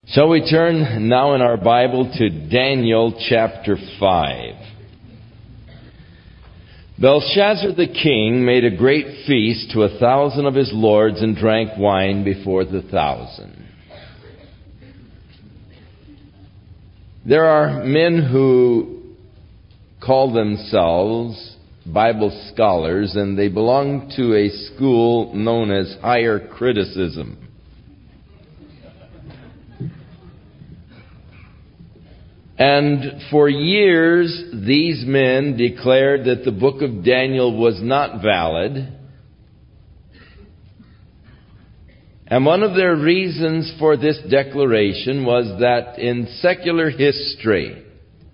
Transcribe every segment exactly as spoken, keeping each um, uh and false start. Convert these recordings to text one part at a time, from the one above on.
Shall we turn now in our Bible to Daniel chapter five. Belshazzar the king made a great feast to a thousand of his lords and drank wine before the thousand. There are men who call themselves Bible scholars, and they belong to a school known as higher criticism. And for years, these men declared that the book of Daniel was not valid. And one of their reasons for this declaration was that in secular history,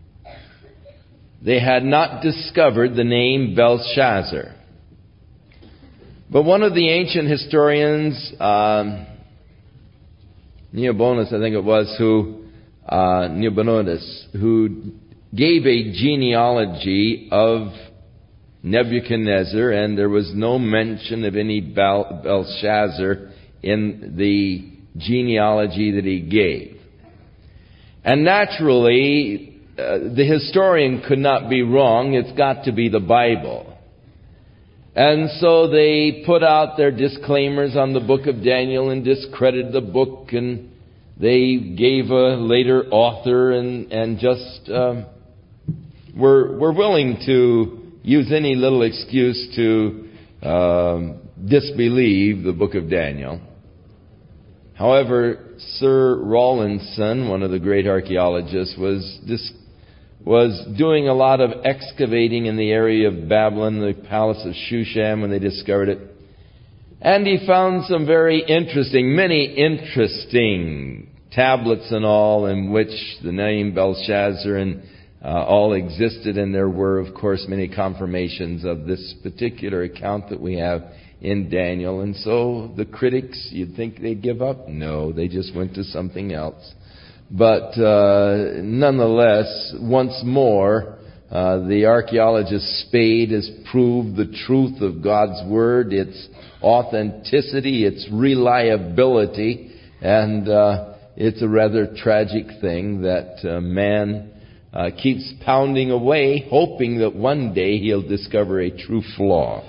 they had not discovered the name Belshazzar. But one of the ancient historians, um, Neobonus, I think it was, who Uh, Neobonus, who gave a genealogy of Nebuchadnezzar, and there was no mention of any Bel- Belshazzar in the genealogy that he gave. And naturally, uh, the historian could not be wrong. It's got to be the Bible. And so they put out their disclaimers on the book of Daniel and discredited the book, and they gave a later author and, and just um, were, were willing to use any little excuse to um, disbelieve the book of Daniel. However, Sir Rawlinson, one of the great archaeologists, was dis- was doing a lot of excavating in the area of Babylon, the palace of Shushan, when they discovered it. And he found some very interesting, many interesting tablets and all in which the name Belshazzar and uh, all existed. And there were, of course, many confirmations of this particular account that we have in Daniel. And so the critics, you'd think they'd give up? No, they just went to something else. But uh, nonetheless, once more, uh, the archaeologist Spade has proved the truth of God's Word, its authenticity, its reliability, and uh, it's a rather tragic thing that uh, man uh, keeps pounding away, hoping that one day he'll discover a true flaw.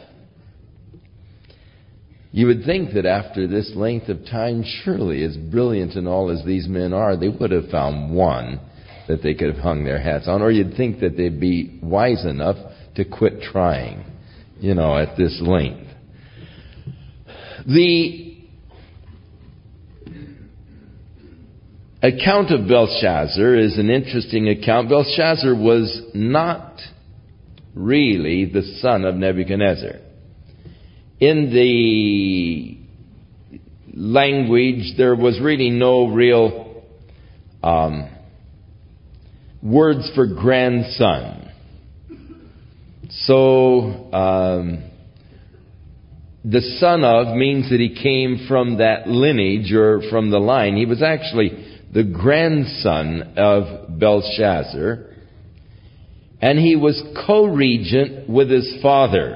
You would think that after this length of time, surely as brilliant and all as these men are, they would have found one that they could have hung their hats on, or you'd think that they'd be wise enough to quit trying, you know, at this length. The account of Belshazzar is an interesting account. Belshazzar was not really the son of Nebuchadnezzar. In the language, there was really no real um, words for grandson. So, um, the son of means that he came from that lineage or from the line. He was actually the grandson of Belshazzar, and he was co-regent with his father.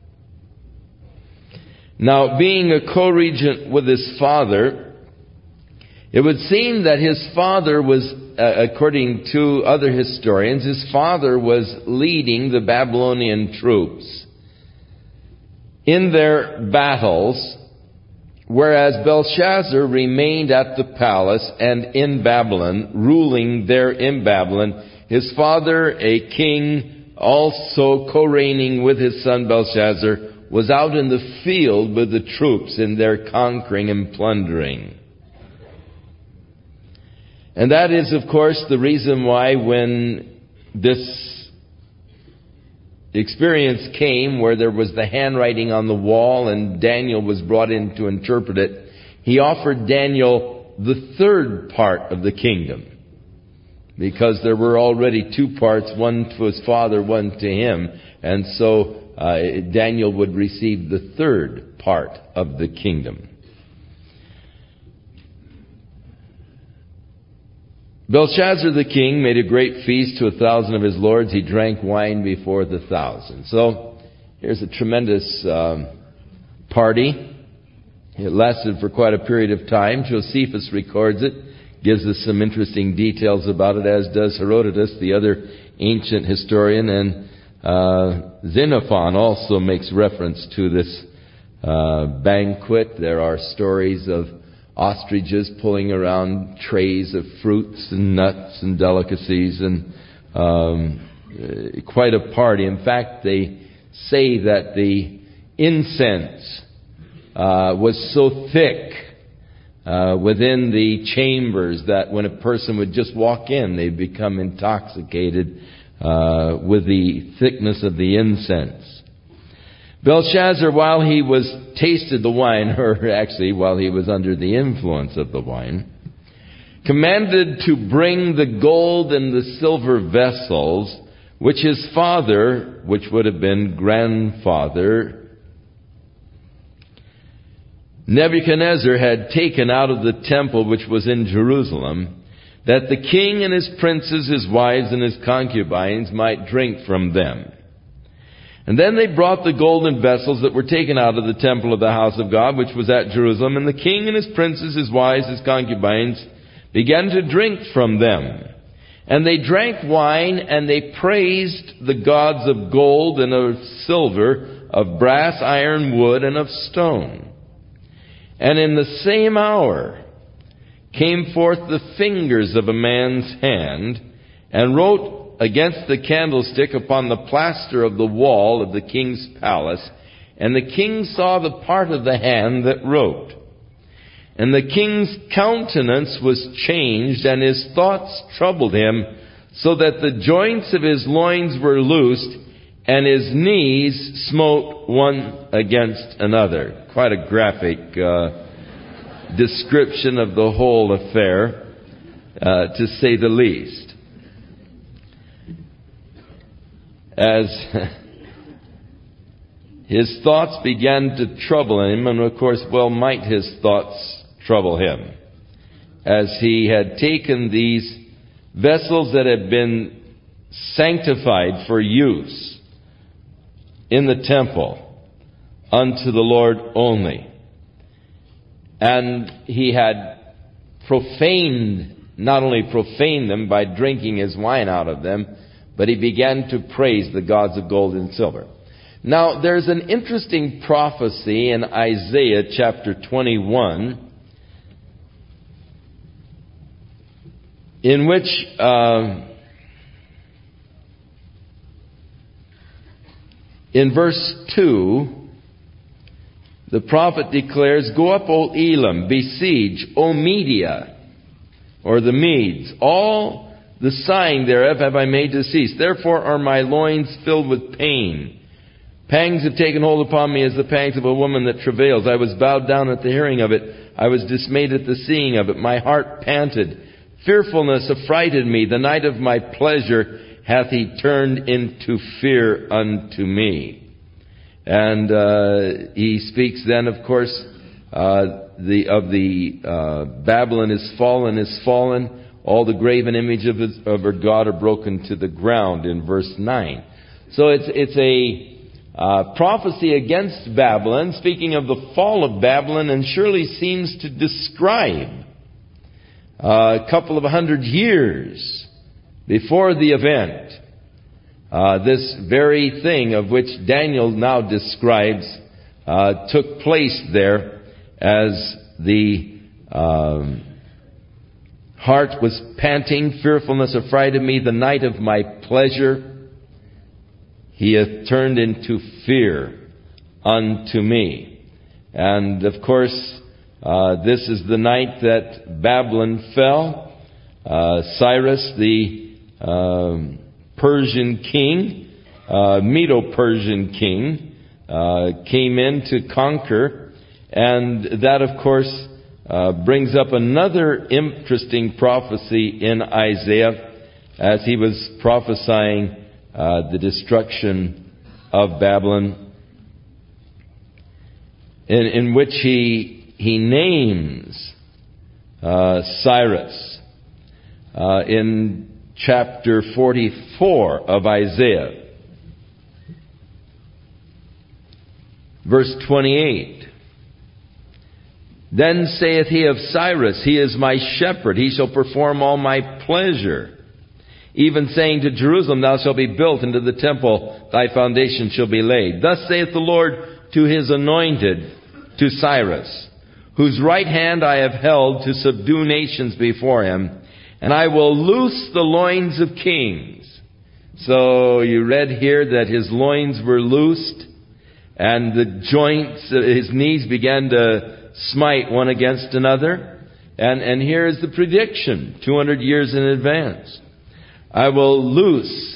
Now, being a co-regent with his father, it would seem that his father was, uh, according to other historians, his father was leading the Babylonian troops in their battles, whereas Belshazzar remained at the palace and in Babylon, ruling there in Babylon. His father, a king, also co-reigning with his son Belshazzar, was out in the field with the troops in their conquering and plundering. And that is, of course, the reason why when this experience came where there was the handwriting on the wall and Daniel was brought in to interpret it, he offered Daniel the third part of the kingdom. Because there were already two parts, one to his father, one to him. And so uh, Daniel would receive the third part of the kingdom. Belshazzar the king made a great feast to a thousand of his lords. He drank wine before the thousand. So here's a tremendous um, party. It lasted for quite a period of time. Josephus records it. gives us some interesting details about it, as does Herodotus, the other ancient historian, and uh, Xenophon also makes reference to this uh, banquet. There are stories of ostriches pulling around trays of fruits and nuts and delicacies, and um, quite a party. In fact, they say that the incense uh, was so thick uh, within the chambers that when a person would just walk in, they'd become intoxicated uh, with the thickness of the incense. Belshazzar, while he was tasted the wine, or actually while he was under the influence of the wine, commanded to bring the gold and the silver vessels which his father, which would have been grandfather, Nebuchadnezzar had taken out of the temple which was in Jerusalem, that the king and his princes, his wives, and his concubines might drink from them. And then they brought the golden vessels that were taken out of the temple of the house of God, which was at Jerusalem, and the king and his princes, his wives, his concubines, began to drink from them. And they drank wine, and they praised the gods of gold and of silver, of brass, iron, wood, and of stone. And in the same hour came forth the fingers of a man's hand, and wrote against the candlestick upon the plaster of the wall of the king's palace. And the king saw the part of the hand that wrote. And the king's countenance was changed, and his thoughts troubled him, so that the joints of his loins were loosed, and his knees smote one against another. Quite a graphic uh, description of the whole affair, uh, to say the least. As his thoughts began to trouble him, and of course, well might his thoughts trouble him, as he had taken these vessels that had been sanctified for use in the temple unto the Lord only. And he had profaned, not only profaned them by drinking his wine out of them, but he began to praise the gods of gold and silver. Now, there's an interesting prophecy in Isaiah chapter twenty-one, in which uh, in verse two, the prophet declares, "Go up, O Elam, besiege, O Media," or the Medes, "all the sighing thereof have I made to cease. Therefore are my loins filled with pain. Pangs have taken hold upon me as the pangs of a woman that travails. I was bowed down at the hearing of it. I was dismayed at the seeing of it. My heart panted. Fearfulness affrighted me. The night of my pleasure hath he turned into fear unto me." And uh, he speaks then, of course, uh, the of the uh, Babylon is fallen, is fallen. All the graven image of, his, of her God are broken to the ground in verse nine. So it's it's a uh, prophecy against Babylon, speaking of the fall of Babylon, and surely seems to describe uh, a couple of hundred years before the event. Uh, this very thing of which Daniel now describes uh, took place there, as the um, heart was panting, fearfulness affrighted me, the night of my pleasure he hath turned into fear unto me. And of course, uh, this is the night that Babylon fell. Uh, Cyrus, the um, Persian king, uh, Medo-Persian king, uh, came in to conquer, and that, of course, uh, brings up another interesting prophecy in Isaiah, as he was prophesying uh, the destruction of Babylon, in, in which he he names uh, Cyrus uh, in chapter forty-four of Isaiah, verse twenty-eight. Then saith he of Cyrus, He is my shepherd, he shall perform all my pleasure. Even saying to Jerusalem, Thou shalt be built into the temple, thy foundation shall be laid. Thus saith the Lord to his anointed, to Cyrus, whose right hand I have held to subdue nations before him, and I will loose the loins of kings. So you read here that his loins were loosed, and the joints, his knees began to smite one against another. And, and here is the prediction, two hundred years in advance. I will loose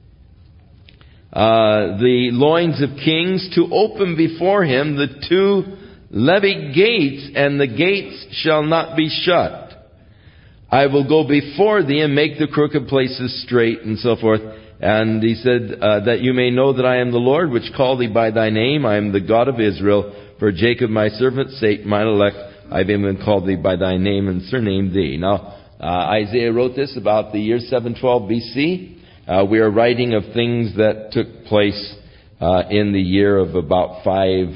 uh, the loins of kings to open before him the two levee gates, and the gates shall not be shut. I will go before thee and make the crooked places straight, and so forth. And he said, uh, that you may know that I am the Lord, which called thee by thy name. I am the God of Israel. For Jacob my servant's sake, mine elect, I have even called thee by thy name and surnamed thee. Now, uh, Isaiah wrote this about the year seven twelve B C. Uh, we are writing of things that took place uh, in the year of about five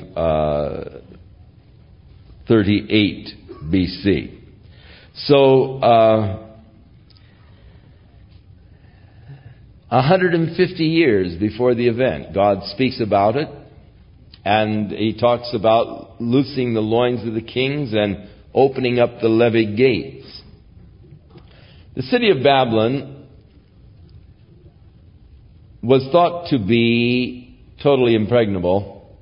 thirty-eight B C. So, uh, one hundred fifty years before the event, God speaks about it, and he talks about loosing the loins of the kings and opening up the levee gates. The city of Babylon was thought to be totally impregnable.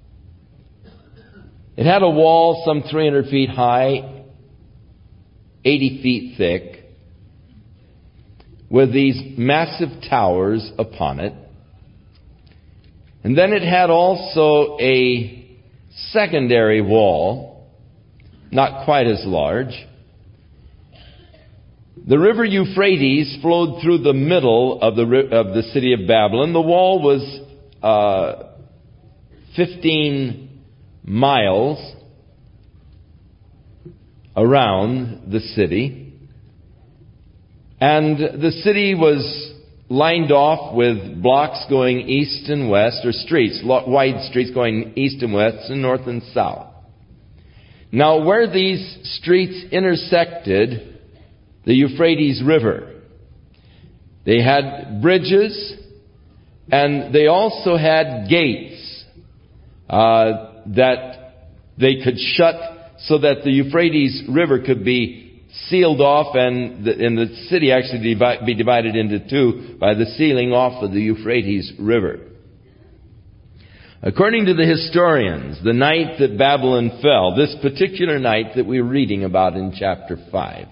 It had a wall some three hundred feet high, eighty feet thick, with these massive towers upon it. And then it had also a secondary wall, not quite as large. The river Euphrates flowed through the middle of the of the city of Babylon. The wall was uh, fifteen miles around the city. And the city was lined off with blocks going east and west, or streets, wide streets going east and west and north and south. Now, where these streets intersected the Euphrates River, they had bridges, and they also had gates uh, that they could shut so that the Euphrates River could be sealed off, and the, and the city actually divide, be divided into two by the sealing off of the Euphrates River. According to the historians, the night that Babylon fell, this particular night that we're reading about in chapter five,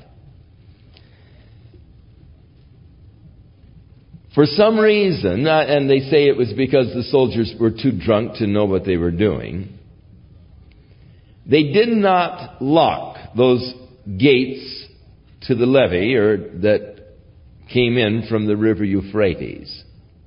for some reason, uh, and they say it was because the soldiers were too drunk to know what they were doing, they did not lock those gates to the levee, or that came in from the river Euphrates.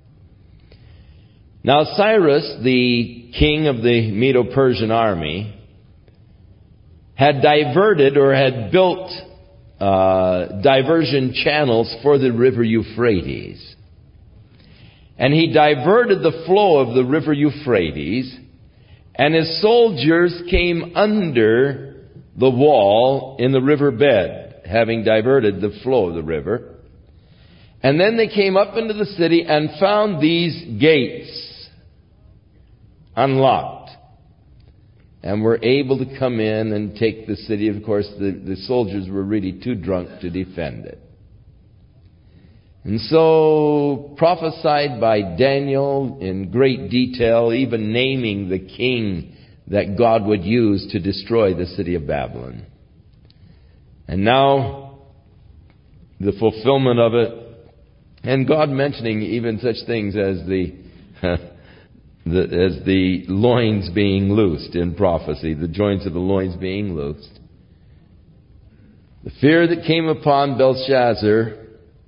Now Cyrus, the king of the Medo-Persian army, had diverted or had built uh, diversion channels for the river Euphrates. And he diverted the flow of the river Euphrates, and his soldiers came under the wall in the riverbed, having diverted the flow of the river. And then they came up into the city and found these gates unlocked, and were able to come in and take the city. Of course, the, the soldiers were really too drunk to defend it. And so, prophesied by Daniel in great detail, even naming the king that God would use to destroy the city of Babylon. And now, the fulfillment of it, and God mentioning even such things as the, the as the loins being loosed in prophecy, the joints of the loins being loosed. The fear that came upon Belshazzar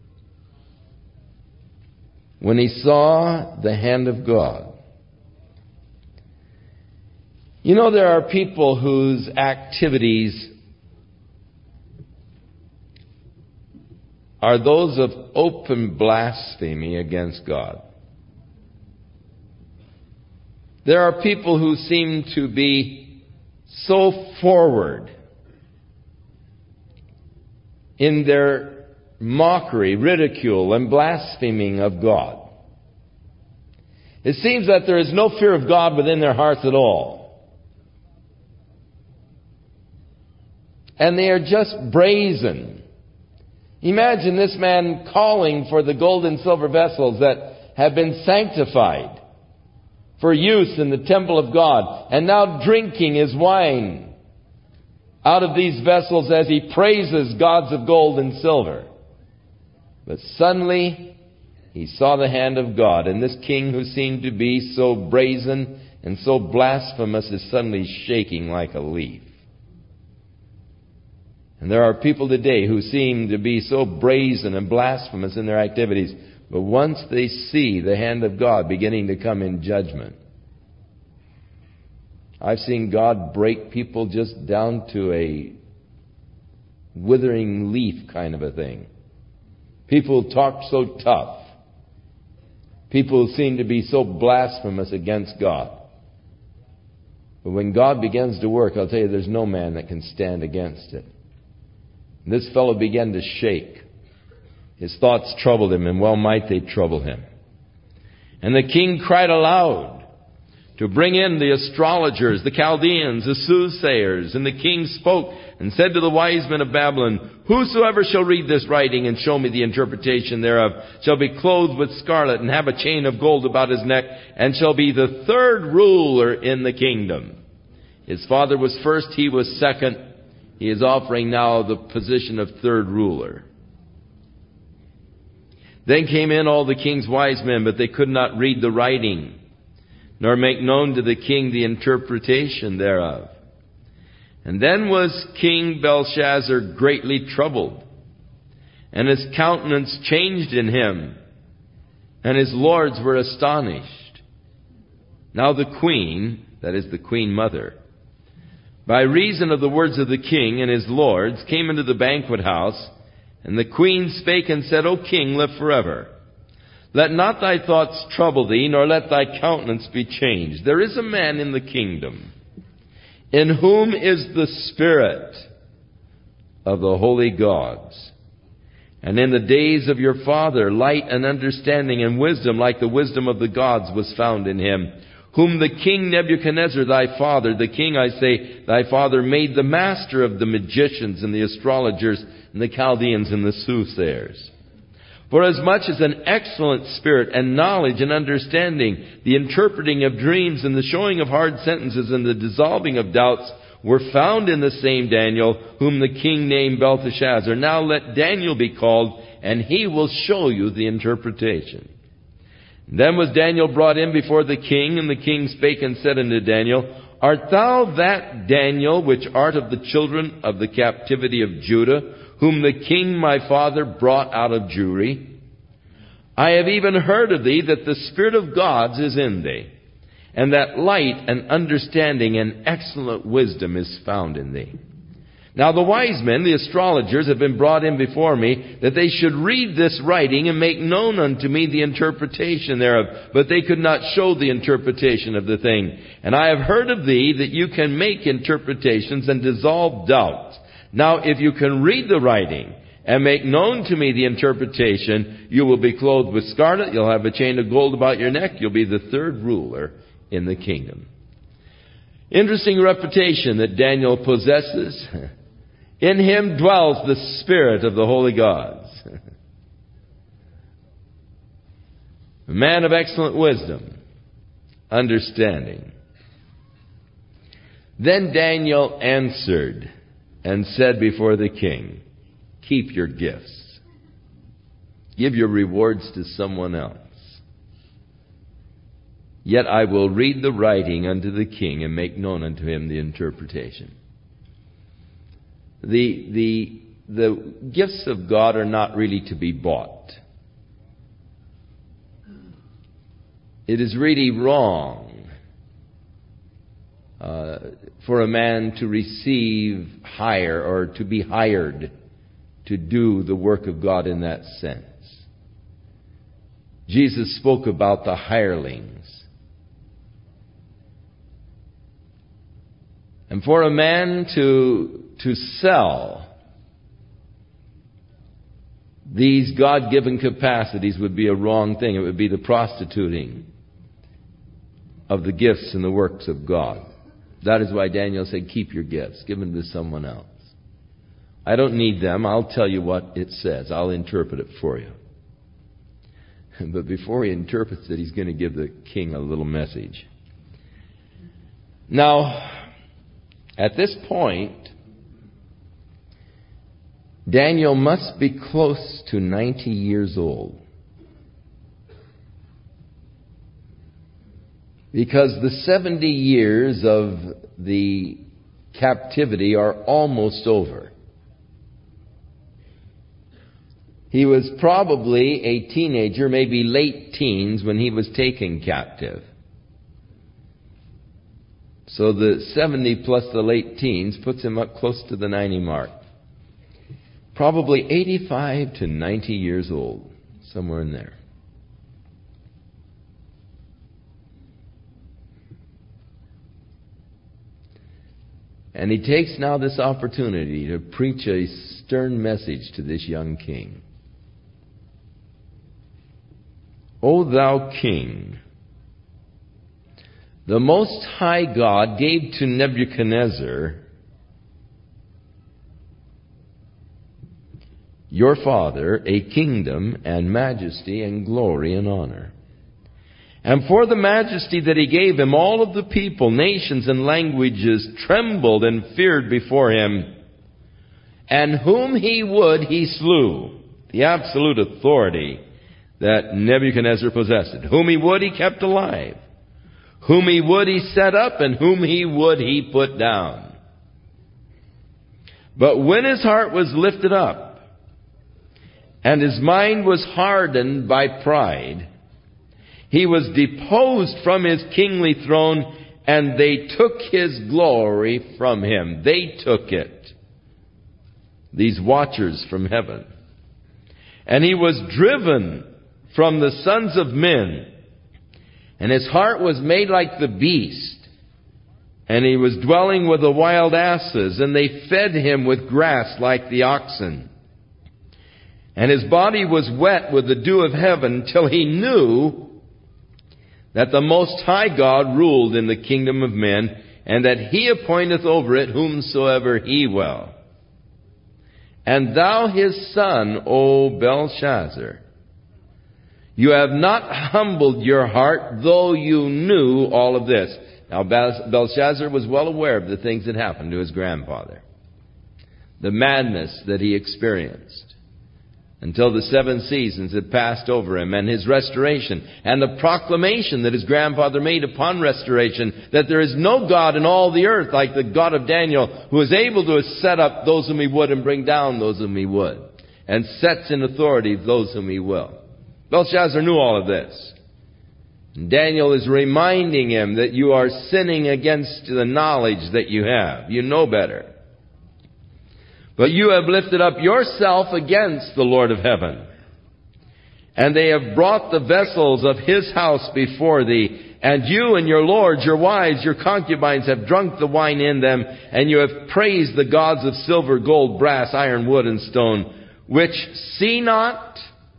when he saw the hand of God. You know, there are people whose activities are those of open blasphemy against God. There are people who seem to be so forward in their mockery, ridicule, and blaspheming of God. It seems that there is no fear of God within their hearts at all. And they are just brazen. Imagine this man calling for the gold and silver vessels that have been sanctified for use in the temple of God, and now drinking his wine out of these vessels as he praises gods of gold and silver. But suddenly he saw the hand of God, and this king who seemed to be so brazen and so blasphemous is suddenly shaking like a leaf. And there are people today who seem to be so brazen and blasphemous in their activities, but once they see the hand of God beginning to come in judgment, I've seen God break people just down to a withering leaf kind of a thing. People talk so tough. People seem to be so blasphemous against God. But when God begins to work, I'll tell you, there's no man that can stand against it. And this fellow began to shake. His thoughts troubled him, and well might they trouble him. And the king cried aloud to bring in the astrologers, the Chaldeans, the soothsayers. And the king spoke and said to the wise men of Babylon, "Whosoever shall read this writing and show me the interpretation thereof shall be clothed with scarlet and have a chain of gold about his neck, and shall be the third ruler in the kingdom." His father was first, he was second. He is offering now the position of third ruler. Then came in all the king's wise men, but they could not read the writing, nor make known to the king the interpretation thereof. And then was King Belshazzar greatly troubled, and his countenance changed in him, and his lords were astonished. Now the queen, that is the queen mother, by reason of the words of the king and his lords, came into the banquet house, and the queen spake and said, "O king, live forever. Let not thy thoughts trouble thee, nor let thy countenance be changed. There is a man in the kingdom, in whom is the spirit of the holy gods. And in the days of your father, light and understanding and wisdom, like the wisdom of the gods, was found in him, whom the king Nebuchadnezzar thy father, the king, I say, thy father, made the master of the magicians and the astrologers and the Chaldeans and the soothsayers. For as much as an excellent spirit and knowledge and understanding, the interpreting of dreams and the showing of hard sentences and the dissolving of doubts were found in the same Daniel, whom the king named Belteshazzar. Now let Daniel be called, and he will show you the interpretation." Then was Daniel brought in before the king, and the king spake and said unto Daniel, "Art thou that Daniel which art of the children of the captivity of Judah, whom the king my father brought out of Jewry? I have even heard of thee that the Spirit of gods is in thee, and that light and understanding and excellent wisdom is found in thee." Now the wise men, the astrologers, have been brought in before me, that they should read this writing and make known unto me the interpretation thereof. But they could not show the interpretation of the thing. And I have heard of thee that you can make interpretations and dissolve doubts. Now if you can read the writing and make known to me the interpretation, you will be clothed with scarlet, you'll have a chain of gold about your neck, you'll be the third ruler in the kingdom. Interesting reputation that Daniel possesses. In him dwells the Spirit of the holy gods. A man of excellent wisdom, understanding. Then Daniel answered and said before the king, "Keep your gifts. Give your rewards to someone else. Yet I will read the writing unto the king and make known unto him the interpretation." The, the, the gifts of God are not really to be bought. It is really wrong uh, for a man to receive hire or to be hired to do the work of God in that sense. Jesus spoke about the hirelings. And for a man to, to sell these God-given capacities would be a wrong thing. It would be the prostituting of the gifts and the works of God. That is why Daniel said, keep your gifts. Give them to someone else. I don't need them. I'll tell you what it says. I'll interpret it for you. But before he interprets it, he's going to give the king a little message. Now, at this point, Daniel must be close to ninety years old. Because the seventy years of the captivity are almost over. He was probably a teenager, maybe late teens, when he was taken captive. So the seventy plus the late teens puts him up close to the ninety mark. Probably eighty-five to ninety years old, somewhere in there. And he takes now this opportunity to preach a stern message to this young king. O thou king, the Most High God gave to Nebuchadnezzar, your father, a kingdom and majesty and glory and honor. And for the majesty that he gave him, all of the people, nations, and languages trembled and feared before him. And whom he would, he slew. The absolute authority that Nebuchadnezzar possessed. Whom he would, he kept alive. Whom he would, he set up, and whom he would, he put down. But when his heart was lifted up, and his mind was hardened by pride, he was deposed from his kingly throne, and they took his glory from him. They took it. These watchers from heaven. And he was driven from the sons of men, and his heart was made like the beast, and he was dwelling with the wild asses, and they fed him with grass like the oxen. And his body was wet with the dew of heaven till he knew that the Most High God ruled in the kingdom of men, and that he appointeth over it whomsoever he will. And thou his son, O Belshazzar, you have not humbled your heart, though you knew all of this. Now Belshazzar was well aware of the things that happened to his grandfather. The madness that he experienced until the seven seasons had passed over him, and his restoration, and the proclamation that his grandfather made upon restoration, that there is no God in all the earth like the God of Daniel, who is able to set up those whom he would and bring down those whom he would, and sets in authority those whom he will. Belshazzar knew all of this. And Daniel is reminding him that you are sinning against the knowledge that you have. You know better. But you have lifted up yourself against the Lord of heaven. And they have brought the vessels of his house before thee. And you and your lords, your wives, your concubines have drunk the wine in them. And you have praised the gods of silver, gold, brass, iron, wood, and stone, which see not,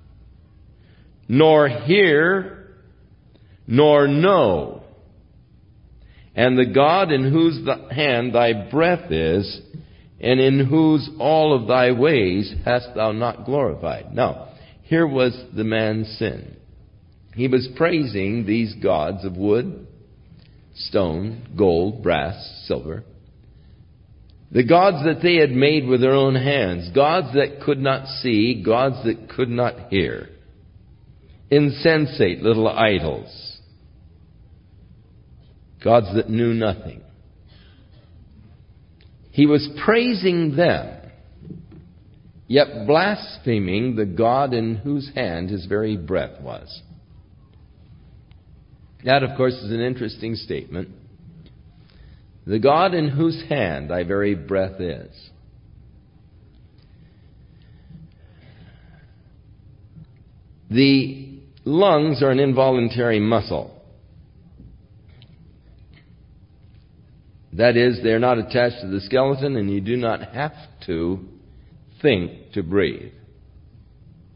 nor hear, nor know. And the God in whose hand thy breath is, and in whose all of thy ways hast thou not glorified. Now, here was the man's sin. He was praising these gods of wood, stone, gold, brass, silver. The gods that they had made with their own hands. Gods that could not see, gods that could not hear. Insensate little idols. Gods that knew nothing. He was praising them, yet blaspheming the God in whose hand his very breath was. That, of course, is an interesting statement. The God in whose hand thy very breath is. The lungs are an involuntary muscle. That is, they're not attached to the skeleton, and you do not have to think to breathe.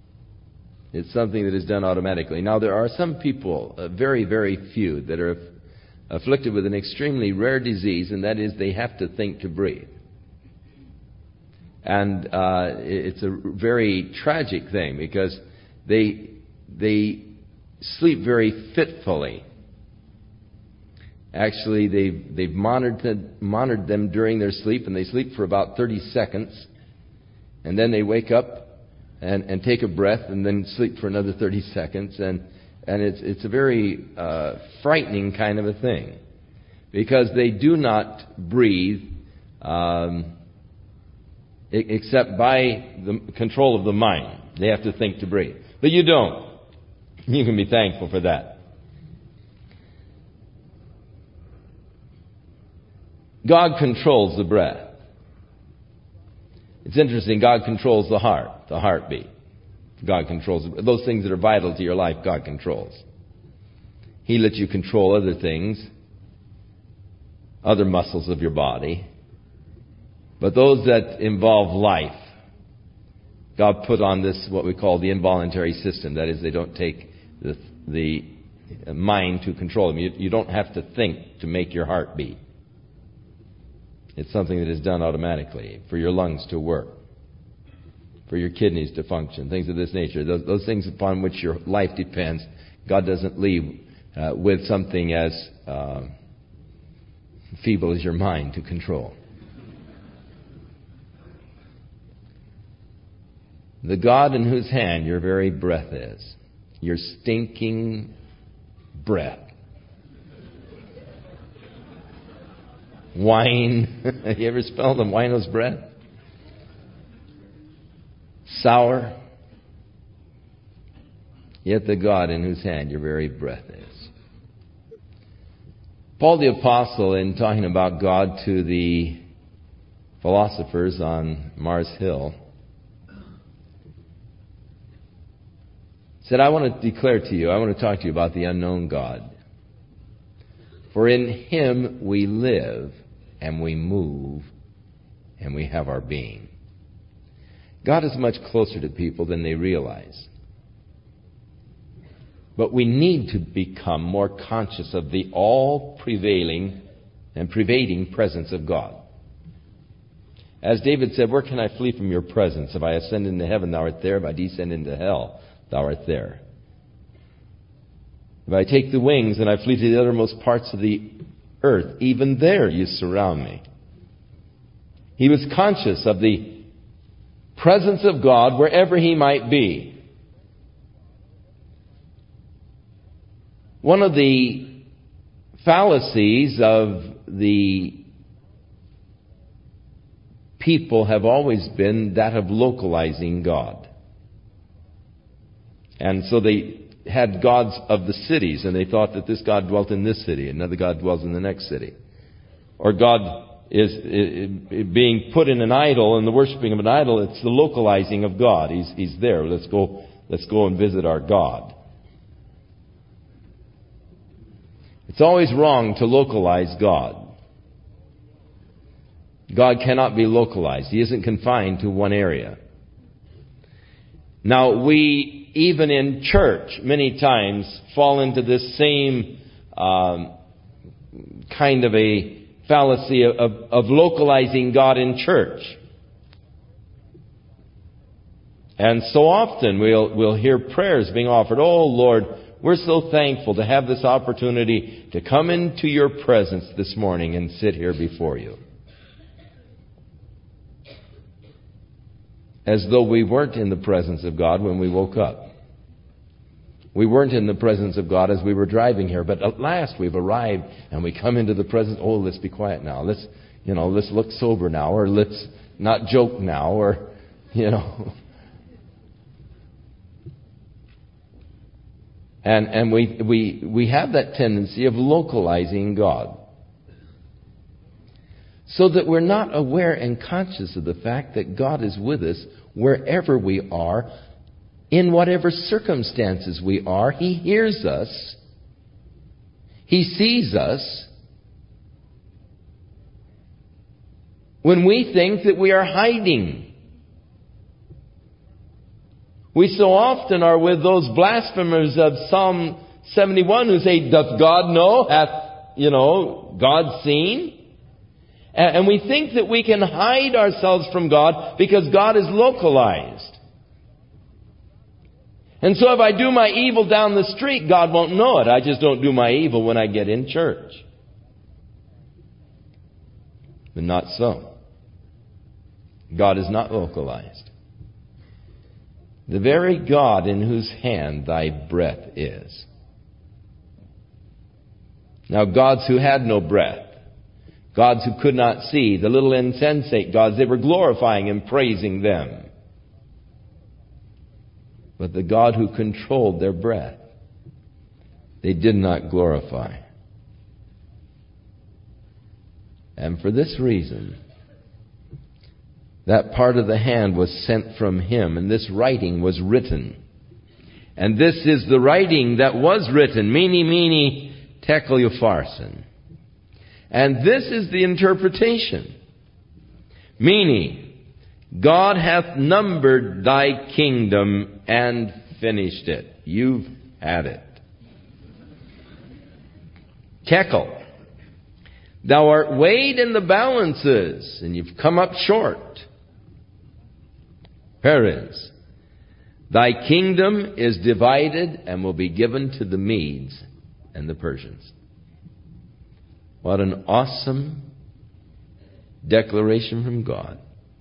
It's something that is done automatically. Now, there are some people, uh, very, very few, that are afflicted with an extremely rare disease, and that is they have to think to breathe. And uh, it's a very tragic thing because they they sleep very fitfully. Actually, they've, they've monitored, monitored them during their sleep, and they sleep for about thirty seconds. And then they wake up and, and take a breath and then sleep for another thirty seconds. And, and it's, it's a very uh, frightening kind of a thing because they do not breathe um, except by the control of the mind. They have to think to breathe. But you don't. You can be thankful for that. God controls the breath. It's interesting, God controls the heart, the heartbeat. God controls those things that are vital to your life, God controls. He lets you control other things, other muscles of your body. But those that involve life, God put on this, what we call the involuntary system. That is, they don't take the, the mind to control them. You, you don't have to think to make your heart beat. It's something that is done automatically for your lungs to work, for your kidneys to function, things of this nature. Those, those things upon which your life depends, God doesn't leave uh, with something as uh, feeble as your mind to control. The God in whose hand your very breath is, your stinking breath. Wine. Have you ever smelled a winos breath? Sour. Yet the God in whose hand your very breath is. Paul the Apostle, in talking about God to the philosophers on Mars Hill, said, I want to declare to you, I want to talk to you about the unknown God. For in Him we live and we move and we have our being. God is much closer to people than they realize. But we need to become more conscious of the all-prevailing and pervading presence of God. As David said, where can I flee from your presence? If I ascend into heaven, thou art there. If I descend into hell, thou art there. If I take the wings and I flee to the uttermost parts of the earth, even there you surround me. He was conscious of the presence of God wherever he might be. One of the fallacies of the people have always been that of localizing God. And so they had gods of the cities, and they thought that this God dwelt in this city, another God dwells in the next city. Or God is, is being put in an idol, and the worshiping of an idol, it's the localizing of God. He's, he's there. Let's go, let's go and visit our God. It's always wrong to localize God. God cannot be localized. He isn't confined to one area. Now, we, even in church, many times fall into this same um, kind of a fallacy of, of, of localizing God in church. And so often we'll, we'll hear prayers being offered. Oh, Lord, we're so thankful to have this opportunity to come into your presence this morning and sit here before you. As though we weren't in the presence of God when we woke up. We weren't in the presence of God as we were driving here, but at last we've arrived and we come into the presence. Oh, let's be quiet now. Let's, you know, let's look sober now, or let's not joke now, or, you know. And and we we we have that tendency of localizing God, so that we're not aware and conscious of the fact that God is with us wherever we are, in whatever circumstances we are. He hears us. He sees us. When we think that we are hiding, We so often are with those blasphemers of Psalm seventy-one who say, doth God know? Hath, you know, God seen? And we think that we can hide ourselves from God because God is localized. And so if I do my evil down the street, God won't know it. I just don't do my evil when I get in church. But not so. God is not localized. The very God in whose hand thy breath is. Now, gods who had no breath, gods who could not see, the little insensate gods, they were glorifying and praising them. But the God who controlled their breath, they did not glorify. And for this reason, that part of the hand was sent from him, and this writing was written. And this is the writing that was written, Mene, Mene, Tekel Upharsin. And this is the interpretation. Mene, God hath numbered thy kingdom and finished it. You've had it. Tekel, thou art weighed in the balances, and you've come up short. Peres, thy kingdom is divided and will be given to the Medes and the Persians. What an awesome declaration from God.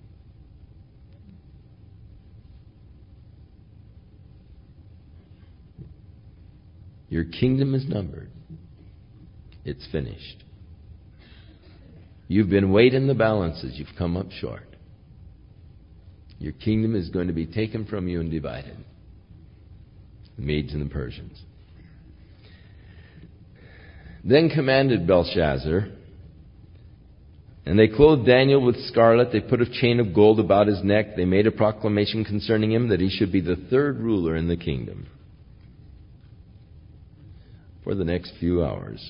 Your kingdom is numbered. It's finished. You've been weighed in the balances. You've come up short. Your kingdom is going to be taken from you and divided. The Medes and the Persians. Then commanded Belshazzar, and they clothed Daniel with scarlet. They put a chain of gold about his neck. They made a proclamation concerning him that he should be the third ruler in the kingdom for the next few hours.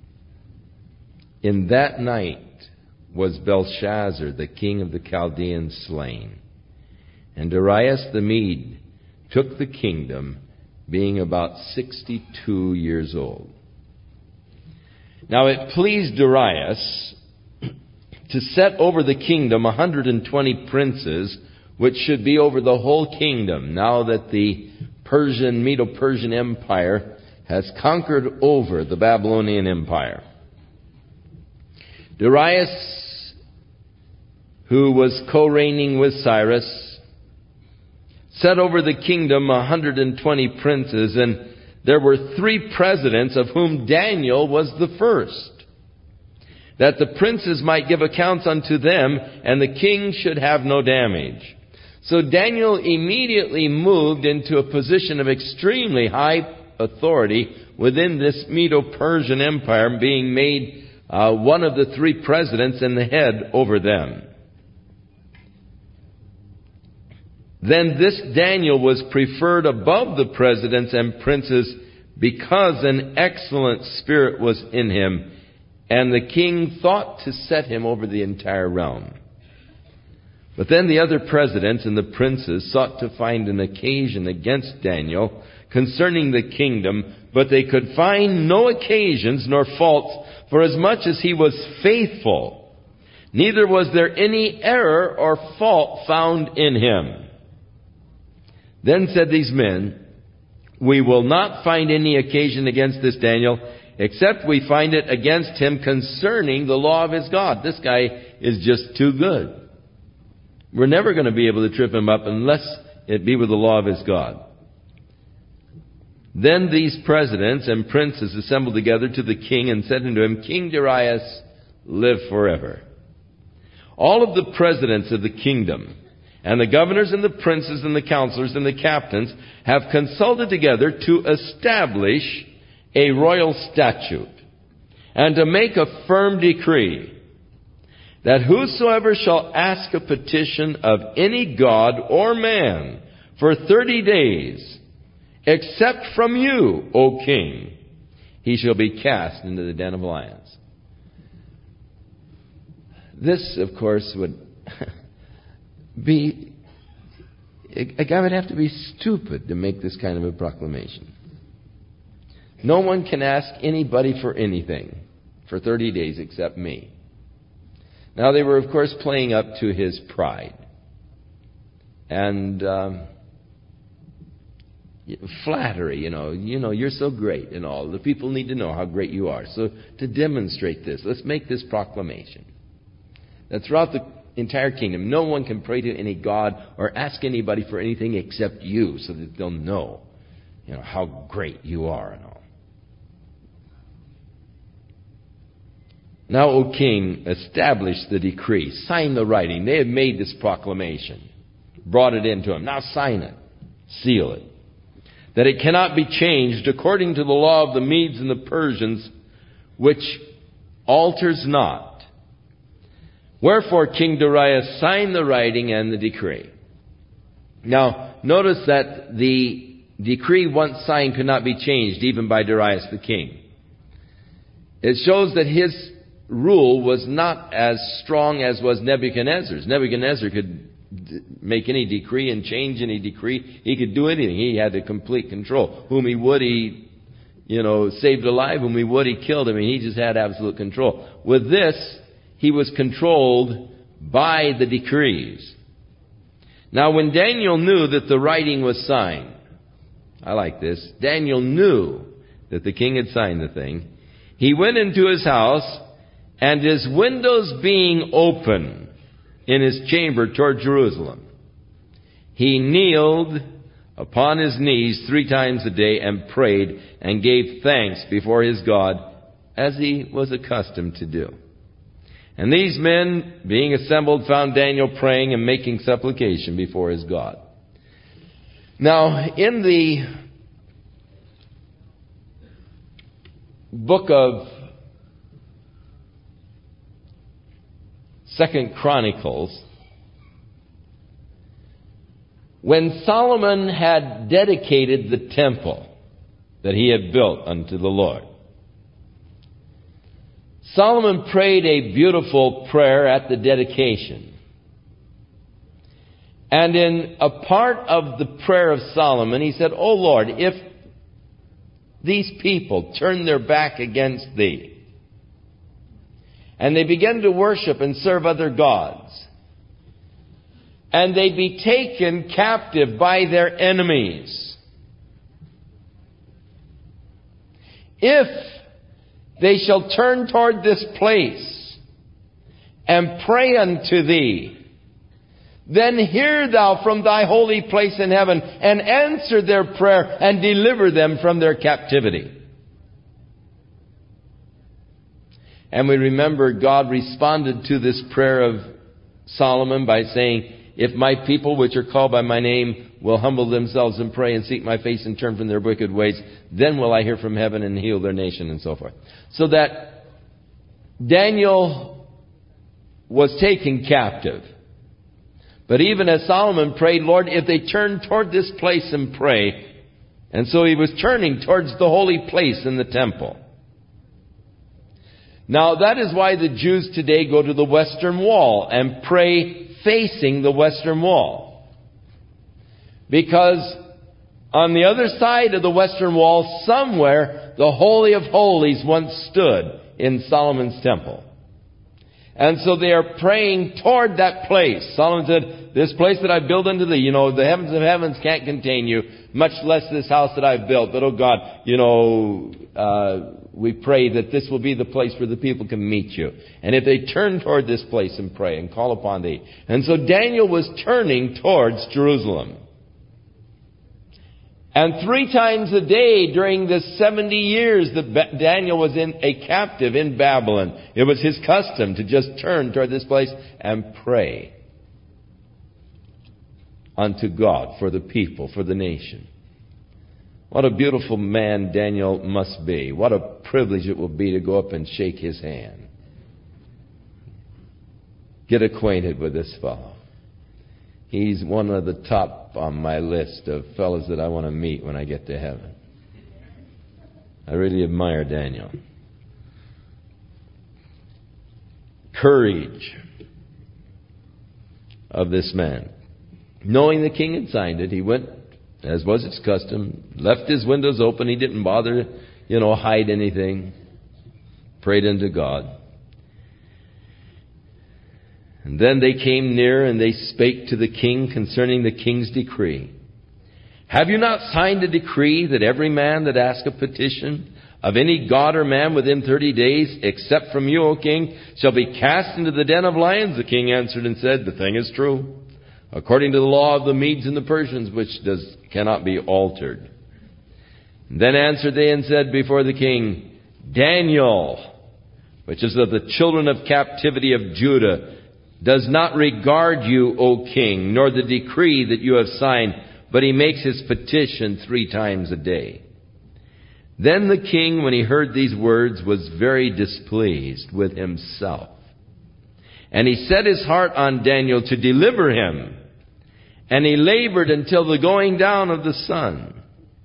In that night was Belshazzar, the king of the Chaldeans, slain. And Darius the Mede took the kingdom, being about sixty-two years old. Now it pleased Darius to set over the kingdom one hundred twenty princes, which should be over the whole kingdom, now that the Persian, Medo-Persian Empire has conquered over the Babylonian Empire. Darius, who was co-reigning with Cyrus, set over the kingdom one hundred twenty princes, and there were three presidents, of whom Daniel was the first, that the princes might give accounts unto them, and the king should have no damage. So Daniel immediately moved into a position of extremely high authority within this Medo-Persian Empire, being made uh, one of the three presidents and the head over them. Then this Daniel was preferred above the presidents and princes because an excellent spirit was in him, and the king thought to set him over the entire realm. But then the other presidents and the princes sought to find an occasion against Daniel concerning the kingdom, but they could find no occasions nor faults, for as much as he was faithful, neither was there any error or fault found in him. Then said these men, we will not find any occasion against this Daniel, except we find it against him concerning the law of his God. This guy is just too good. We're never going to be able to trip him up unless it be with the law of his God. Then these presidents and princes assembled together to the king and said unto him, King Darius, live forever. All of the presidents of the kingdom, and the governors and the princes and the counselors and the captains have consulted together to establish a royal statute and to make a firm decree that whosoever shall ask a petition of any god or man for thirty days, except from you, O king, he shall be cast into the den of lions. This, of course, would be a guy would have to be stupid to make this kind of a proclamation. No one can ask anybody for anything for thirty days except me. Now, they were, of course, playing up to his pride. And um, flattery, you know. You know, you're so great and all. The people need to know how great you are. So to demonstrate this, let's make this proclamation. That throughout the entire kingdom, no one can pray to any god or ask anybody for anything except you, so that they'll know, you know, how great you are and all. Now, O king, establish the decree. Sign the writing. They have made this proclamation. Brought it into him. Now sign it. Seal it. That it cannot be changed according to the law of the Medes and the Persians, which alters not. Wherefore, King Darius signed the writing and the decree. Now, notice that the decree once signed could not be changed, even by Darius the king. It shows that his rule was not as strong as was Nebuchadnezzar's. Nebuchadnezzar could d- make any decree and change any decree. He could do anything. He had the complete control. Whom he would, he, you know, saved alive. Whom he would, he killed him. I mean, he just had absolute control. With this, he was controlled by the decrees. Now, when Daniel knew that the writing was signed, I like this, Daniel knew that the king had signed the thing. He went into his house, and his windows being open in his chamber toward Jerusalem, he kneeled upon his knees three times a day and prayed and gave thanks before his God, as he was accustomed to do. And these men, being assembled, found Daniel praying and making supplication before his God. Now, in the book of Second Chronicles, when Solomon had dedicated the temple that he had built unto the Lord, Solomon prayed a beautiful prayer at the dedication. And in a part of the prayer of Solomon, he said, "O Lord, if these people turn their back against thee, and they begin to worship and serve other gods, and they be taken captive by their enemies, if they shall turn toward this place and pray unto thee, then hear thou from thy holy place in heaven, and answer their prayer, and deliver them from their captivity." And we remember God responded to this prayer of Solomon by saying, "If my people which are called by my name will humble themselves and pray and seek my face and turn from their wicked ways, then will I hear from heaven and heal their nation," and so forth. So that Daniel was taken captive. But even as Solomon prayed, "Lord, if they turn toward this place and pray," and so he was turning towards the holy place in the temple. Now, that is why the Jews today go to the Western Wall and pray facing the Western Wall. Because on the other side of the Western Wall, somewhere, the Holy of Holies once stood in Solomon's temple. And so they are praying toward that place. Solomon said, "This place that I've built unto thee, you know, the heavens of heavens can't contain you, much less this house that I've built. But, oh God, you know, uh, we pray that this will be the place where the people can meet you. And if they turn toward this place and pray and call upon thee." And so Daniel was turning towards Jerusalem. And three times a day during the seventy years that Daniel was in a captive in Babylon, it was his custom to just turn toward this place and pray unto God for the people, for the nation. What a beautiful man Daniel must be. What a privilege it will be to go up and shake his hand. Get acquainted with this fellow. He's one of the top on my list of fellows that I want to meet when I get to heaven. I really admire Daniel. Courage of this man. Knowing the king had signed it, he went, as was his custom, left his windows open. He didn't bother, you know, hide anything. Prayed unto God. And then they came near, and they spake to the king concerning the king's decree. Have you not signed a decree that every man that ask a petition of any god or man within thirty days, except from you, O king, shall be cast into the den of lions? The king answered and said, the thing is true, according to the law of the Medes and the Persians, which does cannot be altered. And then answered they and said before the king, Daniel, which is of the children of captivity of Judah, does not regard you, O king, nor the decree that you have signed, but he makes his petition three times a day. Then the king, when he heard these words, was very displeased with himself. And he set his heart on Daniel to deliver him. And he labored until the going down of the sun.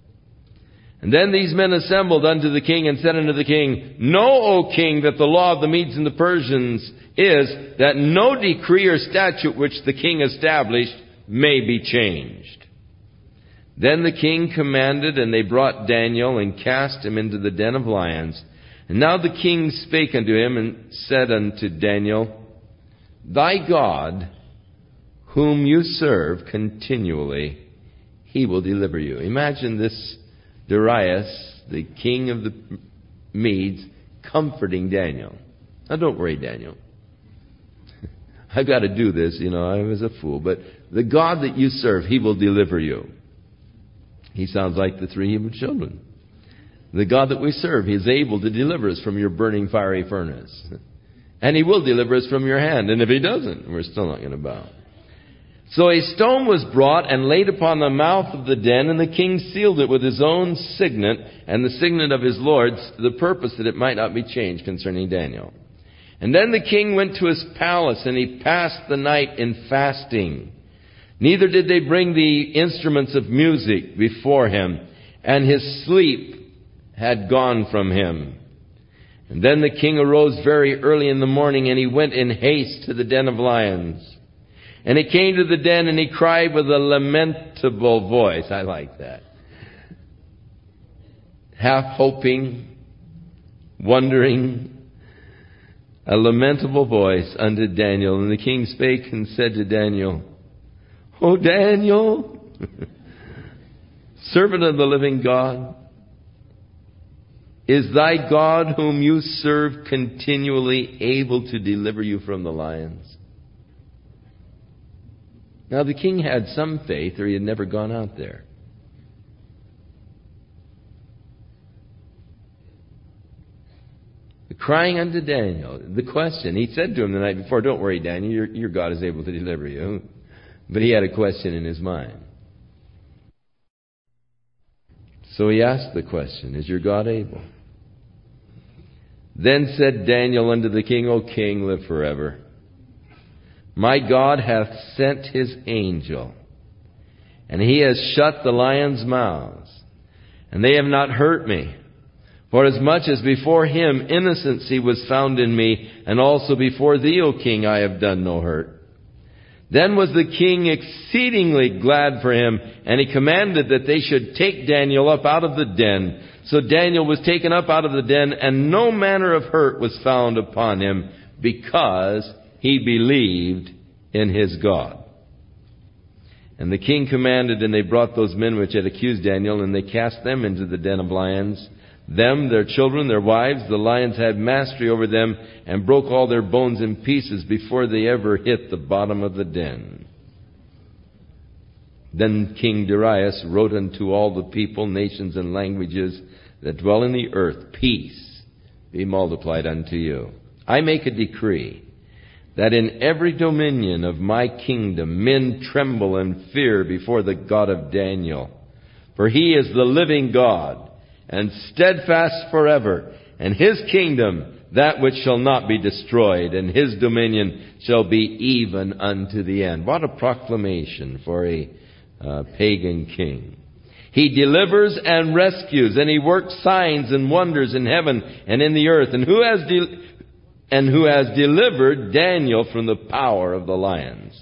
And then these men assembled unto the king and said unto the king, Know, O king, that the law of the Medes and the Persians is that no decree or statute which the king established may be changed. Then the king commanded, and they brought Daniel and cast him into the den of lions. And now the king spake unto him and said unto Daniel, Thy God, whom you serve continually, he will deliver you. Imagine this Darius, the king of the Medes, comforting Daniel. Now don't worry, Daniel. I've got to do this, you know, I was a fool. But the God that you serve, he will deliver you. He sounds like the three Hebrew children. The God that we serve, he is able to deliver us from your burning fiery furnace. And he will deliver us from your hand. And if he doesn't, we're still not going to bow. So a stone was brought and laid upon the mouth of the den, and the king sealed it with his own signet and the signet of his lords, to the purpose that it might not be changed concerning Daniel. And then the king went to his palace, and he passed the night in fasting. Neither did they bring the instruments of music before him, and his sleep had gone from him. And then the king arose very early in the morning, and he went in haste to the den of lions. And he came to the den, and he cried with a lamentable voice. I like that. Half hoping, wondering, a lamentable voice unto Daniel. And the king spake and said to Daniel, O Daniel, servant of the living God, is thy God whom you serve continually able to deliver you from the lions? Now the king had some faith, or he had never gone out there. The crying unto Daniel, the question, he said to him the night before, don't worry, Daniel, your, your God is able to deliver you. But he had a question in his mind. So he asked the question, is your God able? Then said Daniel unto the king, O king, live forever. My God hath sent his angel, and he has shut the lions' mouths, and they have not hurt me. For as much as before him innocency was found in me, and also before thee, O king, I have done no hurt. Then was the king exceedingly glad for him, and he commanded that they should take Daniel up out of the den. So Daniel was taken up out of the den, and no manner of hurt was found upon him, because he believed in his God. And the king commanded, and they brought those men which had accused Daniel, and they cast them into the den of lions. Them, their children, their wives, the lions had mastery over them, and broke all their bones in pieces before they ever hit the bottom of the den. Then King Darius wrote unto all the people, nations, and languages that dwell in the earth, peace be multiplied unto you. I make a decree that in every dominion of my kingdom men tremble and fear before the God of Daniel. For he is the living God, and steadfast forever, and his kingdom that which shall not be destroyed, and his dominion shall be even unto the end. What a proclamation for a uh, pagan king. He delivers and rescues, and he works signs and wonders in heaven and in the earth. And who has de- and who has delivered Daniel from the power of the lions.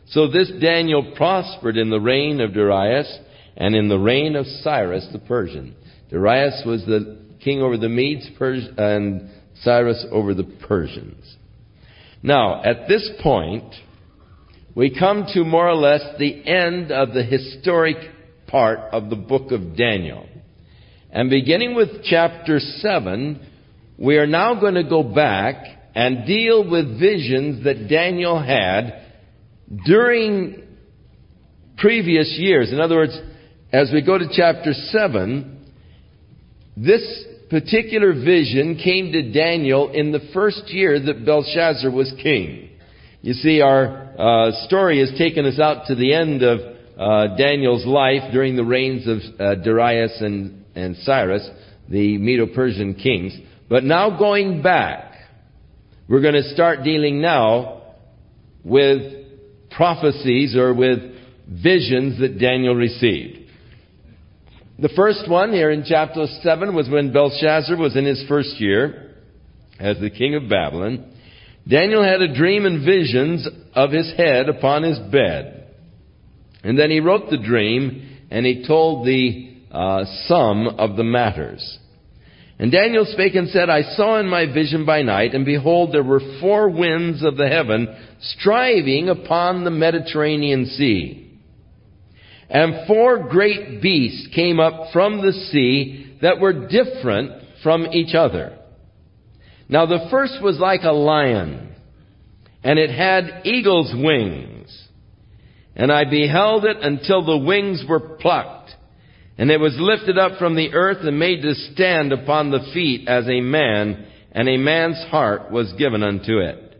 So this Daniel prospered in the reign of Darius and in the reign of Cyrus the Persian. Darius was the king over the Medes, Pers- and Cyrus over the Persians. Now, at this point, we come to more or less the end of the historic part of the book of Daniel. And beginning with chapter seven, we are now going to go back and deal with visions that Daniel had during previous years. In other words, as we go to chapter seven, this particular vision came to Daniel in the first year that Belshazzar was king. You see, our uh, story has taken us out to the end of uh, Daniel's life during the reigns of uh, Darius and, and Cyrus, the Medo-Persian kings. But now going back, we're going to start dealing now with prophecies or with visions that Daniel received. The first one here in chapter seven was when Belshazzar was in his first year as the king of Babylon. Daniel had a dream and visions of his head upon his bed. And then he wrote the dream and he told the uh, sum of the matters. And Daniel spake and said, I saw in my vision by night, and behold, there were four winds of the heaven striving upon the Mediterranean Sea. And four great beasts came up from the sea that were different from each other. Now the first was like a lion, and it had eagle's wings. And I beheld it until the wings were plucked. And it was lifted up from the earth and made to stand upon the feet as a man, and a man's heart was given unto it.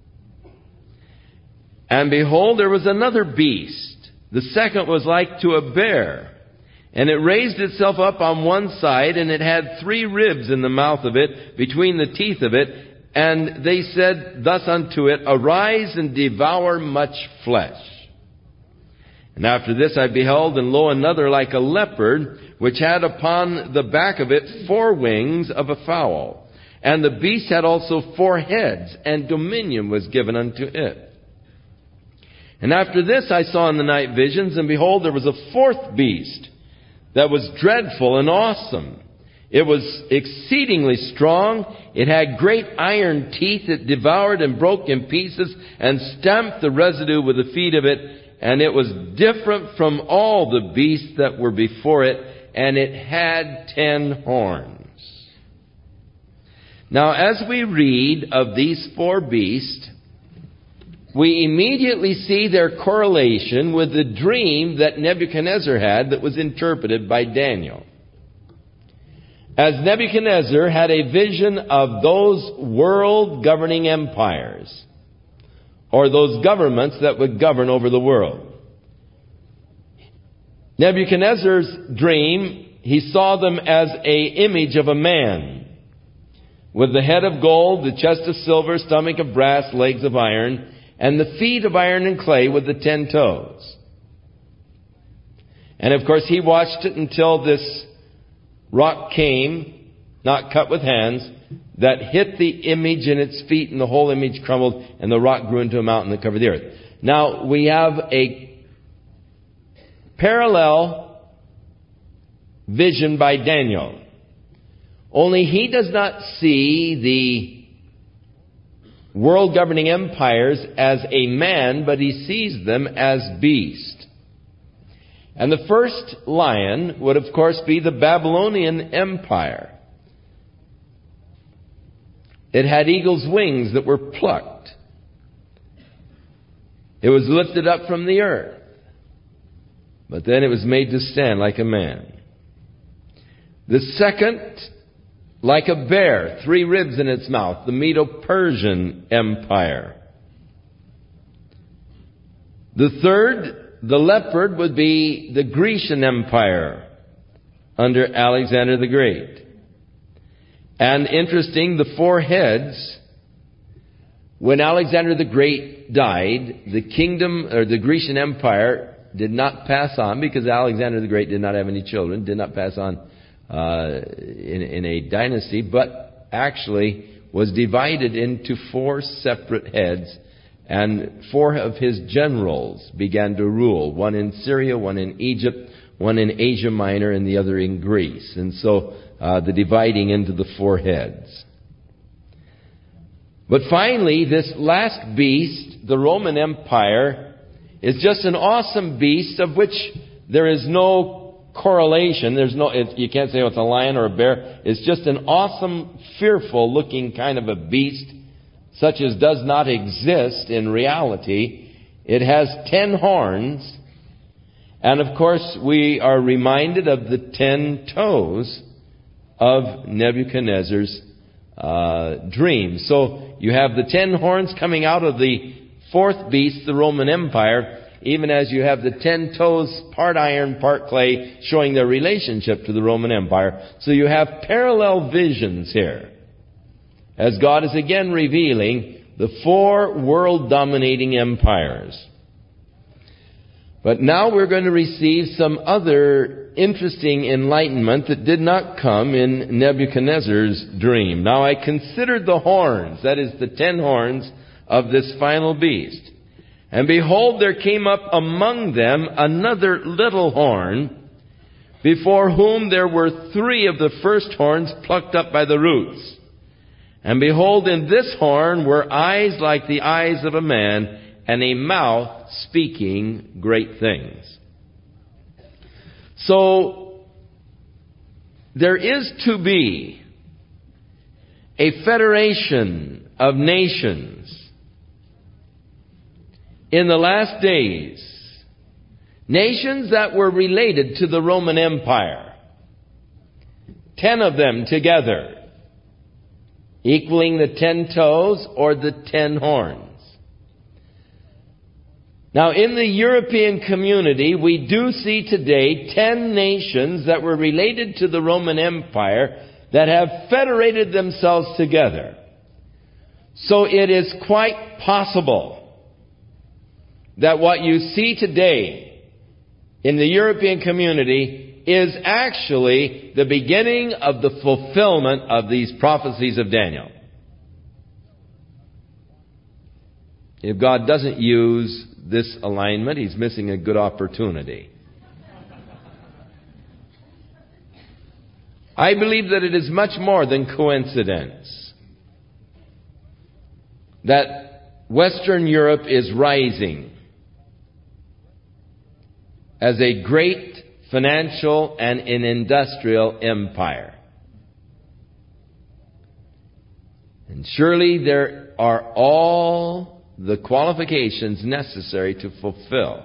And behold, there was another beast. The second was like to a bear, and it raised itself up on one side, and it had three ribs in the mouth of it, between the teeth of it. And they said thus unto it, Arise and devour much flesh. And after this I beheld, and lo, another like a leopard, which had upon the back of it four wings of a fowl. And the beast had also four heads, and dominion was given unto it. And after this I saw in the night visions, and behold, there was a fourth beast that was dreadful and awesome. It was exceedingly strong. It had great iron teeth that devoured and broke in pieces and stamped the residue with the feet of it. And it was different from all the beasts that were before it, and it had ten horns. Now, as we read of these four beasts, we immediately see their correlation with the dream that Nebuchadnezzar had that was interpreted by Daniel. As Nebuchadnezzar had a vision of those world governing empires, or those governments that would govern over the world. Nebuchadnezzar's dream, he saw them as an image of a man, with the head of gold, the chest of silver, stomach of brass, legs of iron, and the feet of iron and clay with the ten toes. And of course he watched it until this rock came, not cut with hands, that hit the image in its feet, and the whole image crumbled, and the rock grew into a mountain that covered the earth. Now, we have a parallel vision by Daniel. Only he does not see the world governing empires as a man, but he sees them as beast. And the first lion would, of course, be the Babylonian Empire. It had eagle's wings that were plucked. It was lifted up from the earth. But then it was made to stand like a man. The second, like a bear, three ribs in its mouth, the Medo-Persian Empire. The third, the leopard, would be the Grecian Empire under Alexander the Great. And interesting, the four heads, when Alexander the Great died, the kingdom, or the Grecian Empire, did not pass on, because Alexander the Great did not have any children, did not pass on uh, in, in a dynasty, but actually was divided into four separate heads, And four of his generals began to rule, one in Syria, one in Egypt, one in Asia Minor, and the other in Greece. And so uh, the dividing into the four heads. But finally, this last beast, the Roman Empire, is just an awesome beast of which there is no correlation. There's no, it, you can't say it's a lion or a bear. It's just an awesome, fearful looking kind of a beast, such as does not exist in reality. It has ten horns. And of course, we are reminded of the ten toes of Nebuchadnezzar's uh, dream. So you have the ten horns coming out of the fourth beast, the Roman Empire, even as you have the ten toes, part iron, part clay, showing their relationship to the Roman Empire. So you have parallel visions here, as God is again revealing the four world-dominating empires. But now we're going to receive some other interesting enlightenment that did not come in Nebuchadnezzar's dream. Now I considered the horns, that is the ten horns of this final beast. And behold, there came up among them another little horn, before whom there were three of the first horns plucked up by the roots. And behold, in this horn were eyes like the eyes of a man, and a mouth speaking great things. So, there is to be a federation of nations in the last days. Nations that were related to the Roman Empire. Ten of them together, equaling the ten toes or the ten horns. Now, in the European community, we do see today ten nations that were related to the Roman Empire that have federated themselves together. So it is quite possible that what you see today in the European community is actually the beginning of the fulfillment of these prophecies of Daniel. If God doesn't use this alignment, He's missing a good opportunity. I believe that it is much more than coincidence that Western Europe is rising as a great financial and an industrial empire. And surely there are all the qualifications necessary to fulfill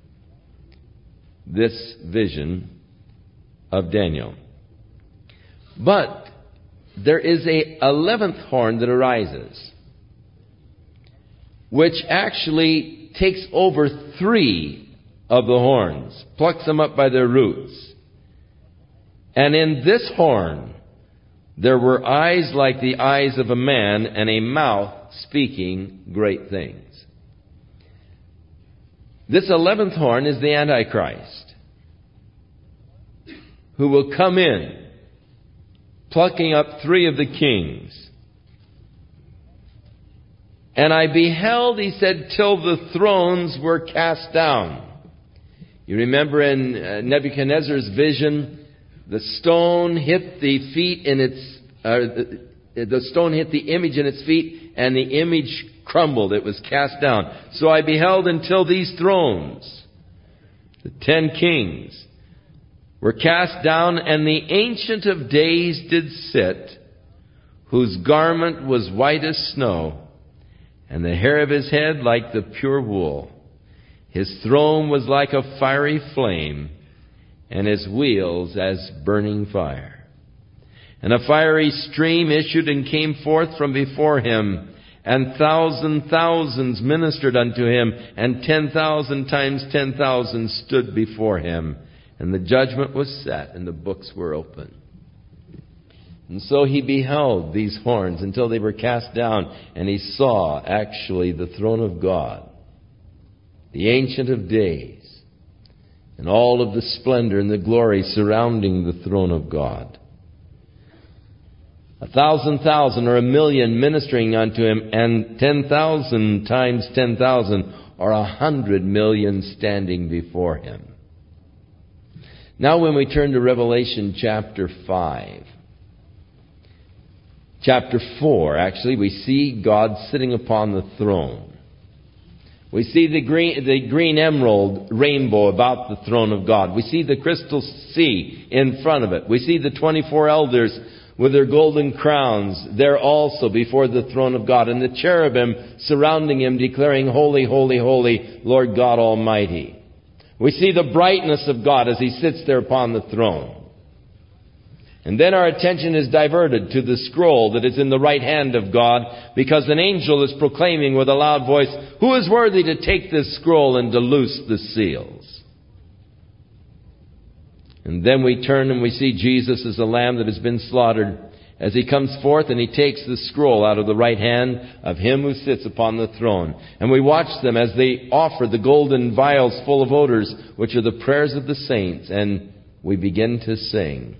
this vision of Daniel. But there is a eleventh horn that arises, which actually takes over three of the horns, plucks them up by their roots. And in this horn there were eyes like the eyes of a man, and a mouth speaking great things. This eleventh horn is the Antichrist, who will come in, plucking up three of the kings. And I beheld, he said, till the thrones were cast down. You remember in uh, Nebuchadnezzar's vision, the stone hit the feet in its, uh, the, the stone hit the image in its feet, and the image crumbled. It was cast down. So I beheld until these thrones, the ten kings, were cast down, and the Ancient of Days did sit, whose garment was white as snow, and the hair of his head like the pure wool. His throne was like a fiery flame, and his wheels as burning fire. And a fiery stream issued and came forth from before him, and thousand thousands ministered unto him, and ten thousand times ten thousand stood before him. And the judgment was set, and the books were opened. And so he beheld these horns until they were cast down, and he saw actually the throne of God, the Ancient of Days, and all of the splendor and the glory surrounding the throne of God. A thousand thousand or a million ministering unto him, and ten thousand times ten thousand or a hundred million standing before him. Now when we turn to Revelation chapter five, chapter four, actually, we see God sitting upon the throne. We see the green, the green emerald rainbow about the throne of God. We see the crystal sea in front of it. We see the twenty-four elders with their golden crowns there also before the throne of God, and the cherubim surrounding him, declaring, Holy, holy, holy, Lord God Almighty. We see the brightness of God as he sits there upon the throne. And then our attention is diverted to the scroll that is in the right hand of God, because an angel is proclaiming with a loud voice, Who is worthy to take this scroll and to loose the seals? And then we turn and we see Jesus as a lamb that has been slaughtered as he comes forth and he takes the scroll out of the right hand of him who sits upon the throne. And we watch them as they offer the golden vials full of odors, which are the prayers of the saints. And we begin to sing,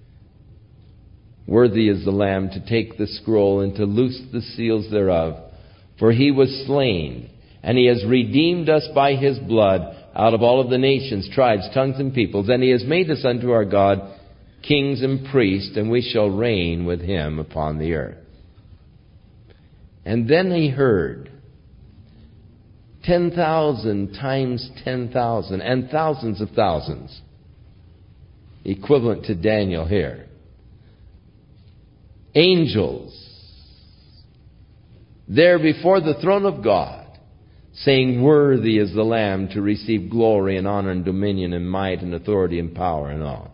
Worthy is the Lamb to take the scroll and to loose the seals thereof. For he was slain, and he has redeemed us by his blood out of all of the nations, tribes, tongues, and peoples. And he has made us unto our God kings and priests, and we shall reign with him upon the earth. And then he heard ten thousand times ten thousand, and thousands of thousands, equivalent to Daniel here. Angels there before the throne of God, saying, Worthy is the Lamb to receive glory and honor and dominion and might and authority and power and all.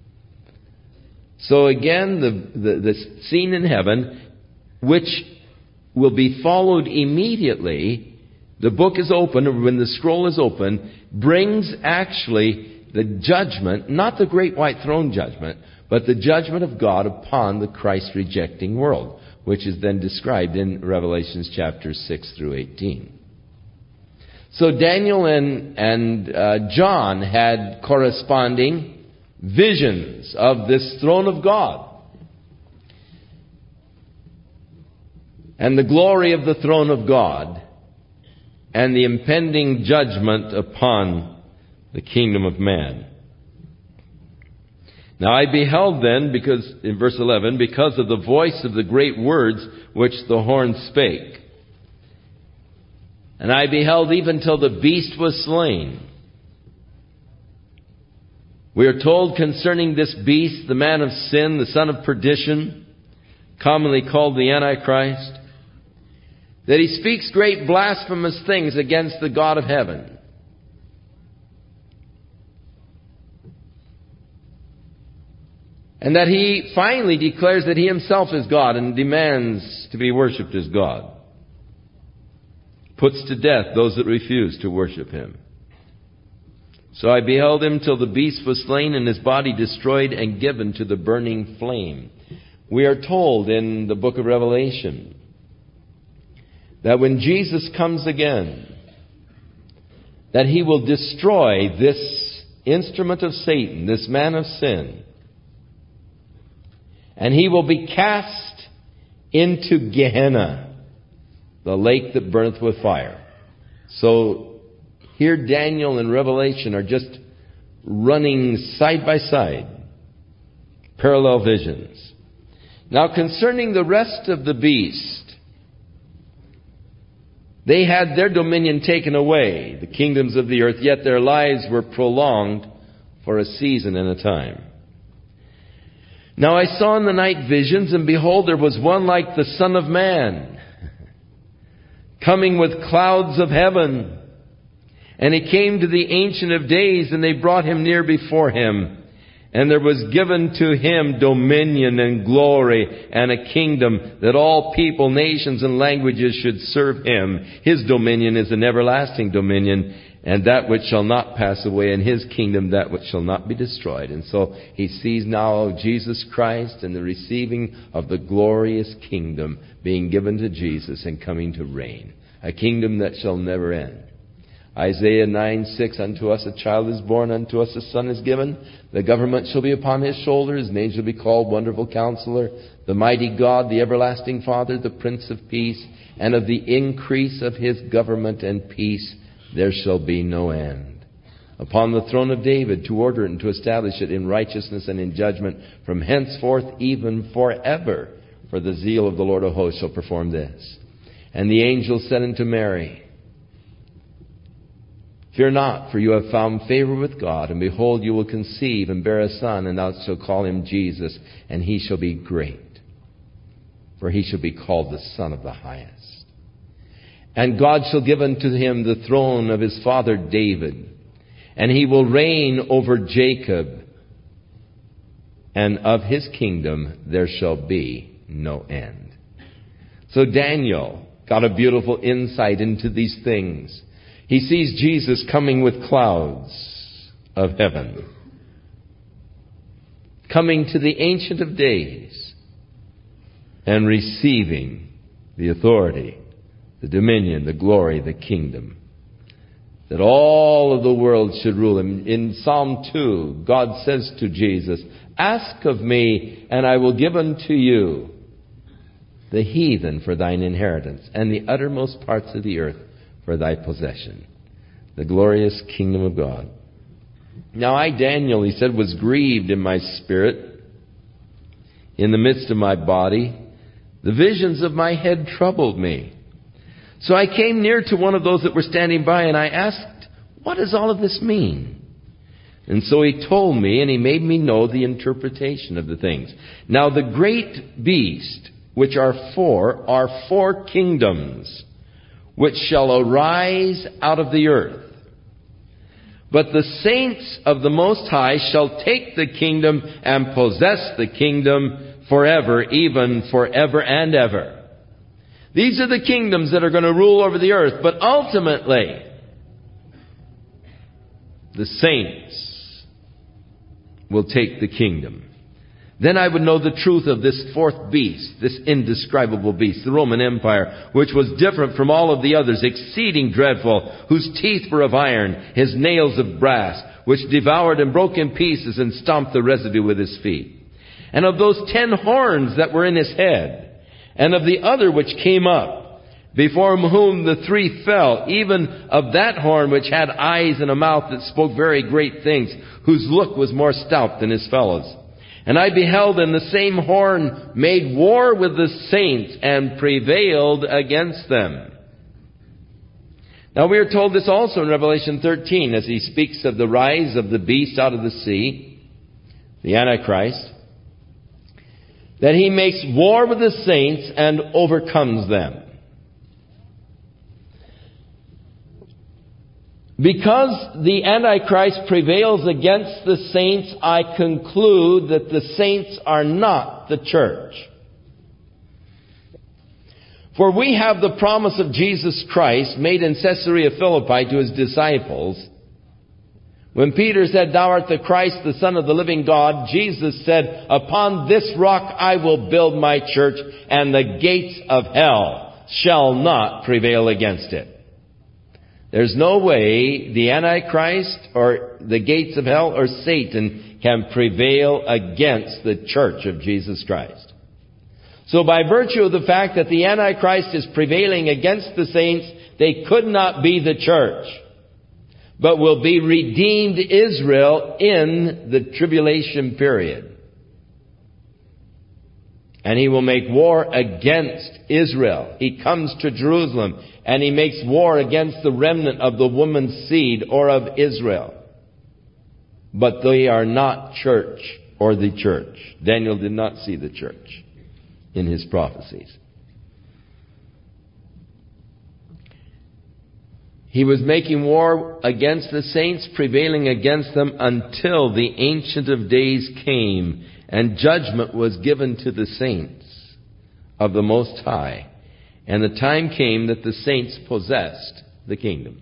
So again, the, the, the scene in heaven, which will be followed immediately, the book is open, or when the scroll is open, brings actually the judgment, not the great white throne judgment, but the judgment of God upon the Christ-rejecting world, which is then described in Revelations chapters six through eighteen. So Daniel and, and uh, John had corresponding visions of this throne of God and the glory of the throne of God and the impending judgment upon the kingdom of man. Now I beheld then, because in verse eleven, because of the voice of the great words which the horn spake. And I beheld even till the beast was slain. We are told concerning this beast, the man of sin, the son of perdition, commonly called the Antichrist, that he speaks great blasphemous things against the God of heaven. And that he finally declares that he himself is God and demands to be worshipped as God. Puts to death those that refuse to worship him. So I beheld him till the beast was slain and his body destroyed and given to the burning flame. We are told in the book of Revelation that when Jesus comes again, that he will destroy this instrument of Satan, this man of sin, and he will be cast into Gehenna, the lake that burneth with fire. So here Daniel and Revelation are just running side by side, parallel visions. Now concerning the rest of the beast, they had their dominion taken away, the kingdoms of the earth, yet their lives were prolonged for a season and a time. Now I saw in the night visions, and behold, there was one like the Son of Man, coming with clouds of heaven. And he came to the Ancient of Days, and they brought him near before him. And there was given to him dominion and glory and a kingdom, that all people, nations, and languages should serve him. His dominion is an everlasting dominion, and that which shall not pass away, and his kingdom that which shall not be destroyed. And so he sees now Jesus Christ and the receiving of the glorious kingdom being given to Jesus and coming to reign. A kingdom that shall never end. Isaiah nine six, unto us a child is born, unto us a son is given. The government shall be upon his shoulder. His name shall be called Wonderful Counselor, the Mighty God, the Everlasting Father, the Prince of Peace. And of the increase of his government and peace there shall be no end. Upon the throne of David, to order it and to establish it in righteousness and in judgment from henceforth even forever. For the zeal of the Lord of hosts shall perform this. And the angel said unto Mary, Fear not, for you have found favor with God, and behold, you will conceive and bear a son, and thou shalt call him Jesus, and he shall be great, for he shall be called the Son of the Highest. And God shall give unto him the throne of his father David, and he will reign over Jacob, and of his kingdom there shall be no end. So Daniel got a beautiful insight into these things. He sees Jesus coming with clouds of heaven, coming to the Ancient of Days and receiving the authority, the dominion, the glory, the kingdom, that all of the world should rule him. In Psalm two, God says to Jesus, Ask of me, and I will give unto you the heathen for thine inheritance, and the uttermost parts of the earth for thy possession. The glorious kingdom of God. Now I, Daniel, he said, was grieved in my spirit, in the midst of my body. The visions of my head troubled me. So I came near to one of those that were standing by, and I asked, What does all of this mean? And so he told me, and he made me know the interpretation of the things. Now the great beast, which are four, are four kingdoms, which shall arise out of the earth. But the saints of the Most High shall take the kingdom and possess the kingdom forever, even forever and ever. These are the kingdoms that are going to rule over the earth. But ultimately, the saints will take the kingdom. Then I would know the truth of this fourth beast, this indescribable beast, the Roman Empire, which was different from all of the others, exceeding dreadful, whose teeth were of iron, his nails of brass, which devoured and broke in pieces and stomped the residue with his feet. And of those ten horns that were in his head, and of the other which came up, before whom the three fell, even of that horn which had eyes and a mouth that spoke very great things, whose look was more stout than his fellows. And I beheld, and the same horn made war with the saints and prevailed against them. Now we are told this also in Revelation thirteen, as he speaks of the rise of the beast out of the sea, the Antichrist, that he makes war with the saints and overcomes them. Because the Antichrist prevails against the saints, I conclude that the saints are not the church. For we have the promise of Jesus Christ made in Caesarea Philippi to his disciples. When Peter said, Thou art the Christ, the Son of the living God, Jesus said, Upon this rock I will build my church, and the gates of hell shall not prevail against it. There's no way the Antichrist or the gates of hell or Satan can prevail against the church of Jesus Christ. So by virtue of the fact that the Antichrist is prevailing against the saints, they could not be the church, but will be redeemed Israel in the tribulation period. And he will make war against Israel. He comes to Jerusalem and he makes war against the remnant of the woman's seed or of Israel. But they are not church or the church. Daniel did not see the church in his prophecies. He was making war against the saints, prevailing against them until the Ancient of Days came and judgment was given to the saints of the Most High. And the time came that the saints possessed the kingdom.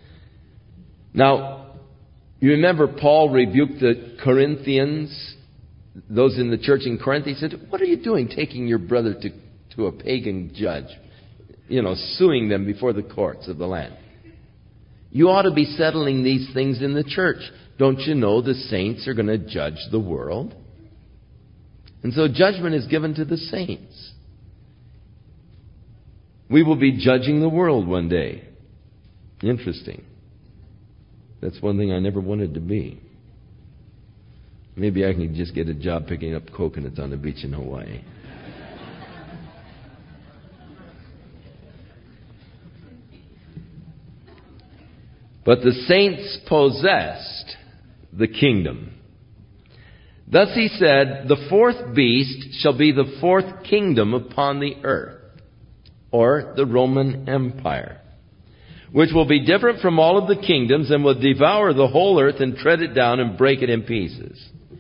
Now, you remember Paul rebuked the Corinthians, those in the church in Corinth. He said, What are you doing taking your brother to, to a pagan judge? You know, suing them before the courts of the land. You ought to be settling these things in the church. Don't you know the saints are going to judge the world? And so judgment is given to the saints. We will be judging the world one day. Interesting. That's one thing I never wanted to be. Maybe I can just get a job picking up coconuts on the beach in Hawaii. But the saints possessed the kingdom. Thus he said, the fourth beast shall be the fourth kingdom upon the earth, or the Roman Empire, which will be different from all of the kingdoms and will devour the whole earth and tread it down and break it in pieces.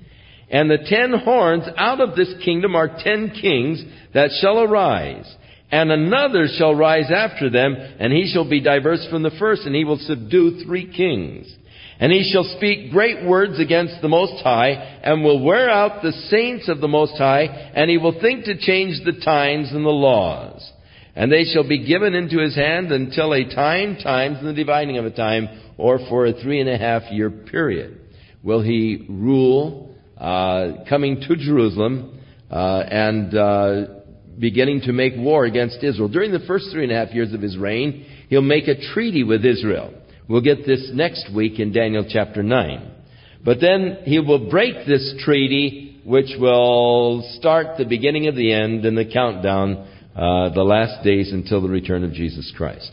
And the ten horns out of this kingdom are ten kings that shall arise. And another shall rise after them, and he shall be diverse from the first, and he will subdue three kings. And he shall speak great words against the Most High, and will wear out the saints of the Most High, and he will think to change the times and the laws. And they shall be given into his hand until a time, times, and the dividing of a time, or for a three and a half year period. Will he rule, uh, coming to Jerusalem, uh, and, uh, beginning to make war against Israel. During the first three and a half years of his reign, he'll make a treaty with Israel. We'll get this next week in Daniel chapter nine. But then he will break this treaty, which will start the beginning of the end and the countdown, uh, the last days until the return of Jesus Christ.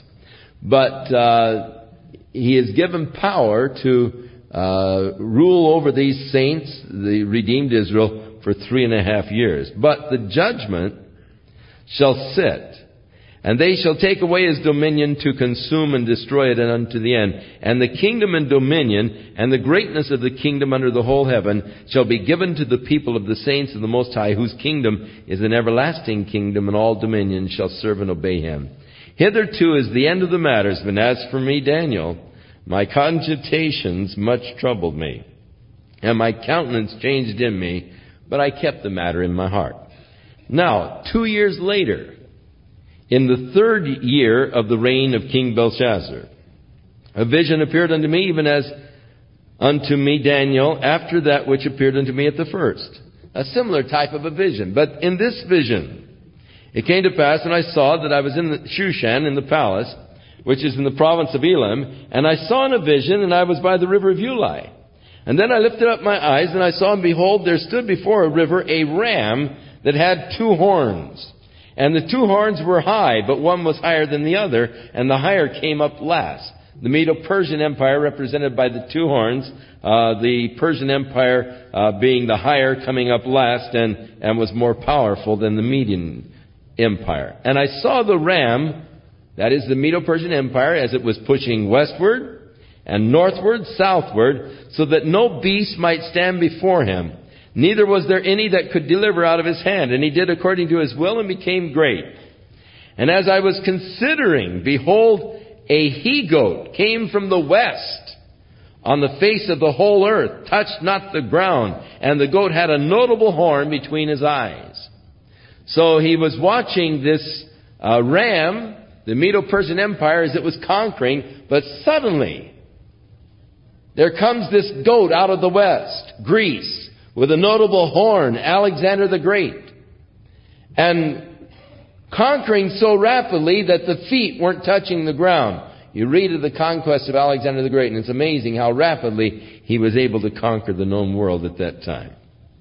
But uh, he is given power to uh, rule over these saints, the redeemed Israel, for three and a half years. But the judgment shall sit, and they shall take away his dominion to consume and destroy it unto the end. And the kingdom and dominion and the greatness of the kingdom under the whole heaven shall be given to the people of the saints of the Most High, whose kingdom is an everlasting kingdom, and all dominions shall serve and obey him. Hitherto is the end of the matters, but as for me, Daniel, my cogitations much troubled me, and my countenance changed in me, but I kept the matter in my heart. Now, two years later, in the third year of the reign of King Belshazzar, a vision appeared unto me, even as unto me Daniel, after that which appeared unto me at the first. A similar type of a vision. But in this vision, it came to pass, and I saw that I was in the Shushan, in the palace, which is in the province of Elam, and I saw in a vision, and I was by the river of Ulai. And then I lifted up my eyes, and I saw, and behold, there stood before a river a ram that had two horns. And the two horns were high, but one was higher than the other, and the higher came up last. The Medo-Persian Empire represented by the two horns, uh, the Persian Empire uh, being the higher, coming up last, and, and was more powerful than the Median Empire. And I saw the ram, that is the Medo-Persian Empire, as it was pushing westward and northward, southward, so that no beast might stand before him. Neither was there any that could deliver out of his hand. And he did according to his will and became great. And as I was considering, behold, a he-goat came from the west on the face of the whole earth, touched not the ground. And the goat had a notable horn between his eyes. So he was watching this uh, ram, the Medo-Persian Empire, as it was conquering. But suddenly, there comes this goat out of the west, Greece, with a notable horn, Alexander the Great, and conquering so rapidly that the feet weren't touching the ground. You read of the conquest of Alexander the Great, and it's amazing how rapidly he was able to conquer the known world at that time.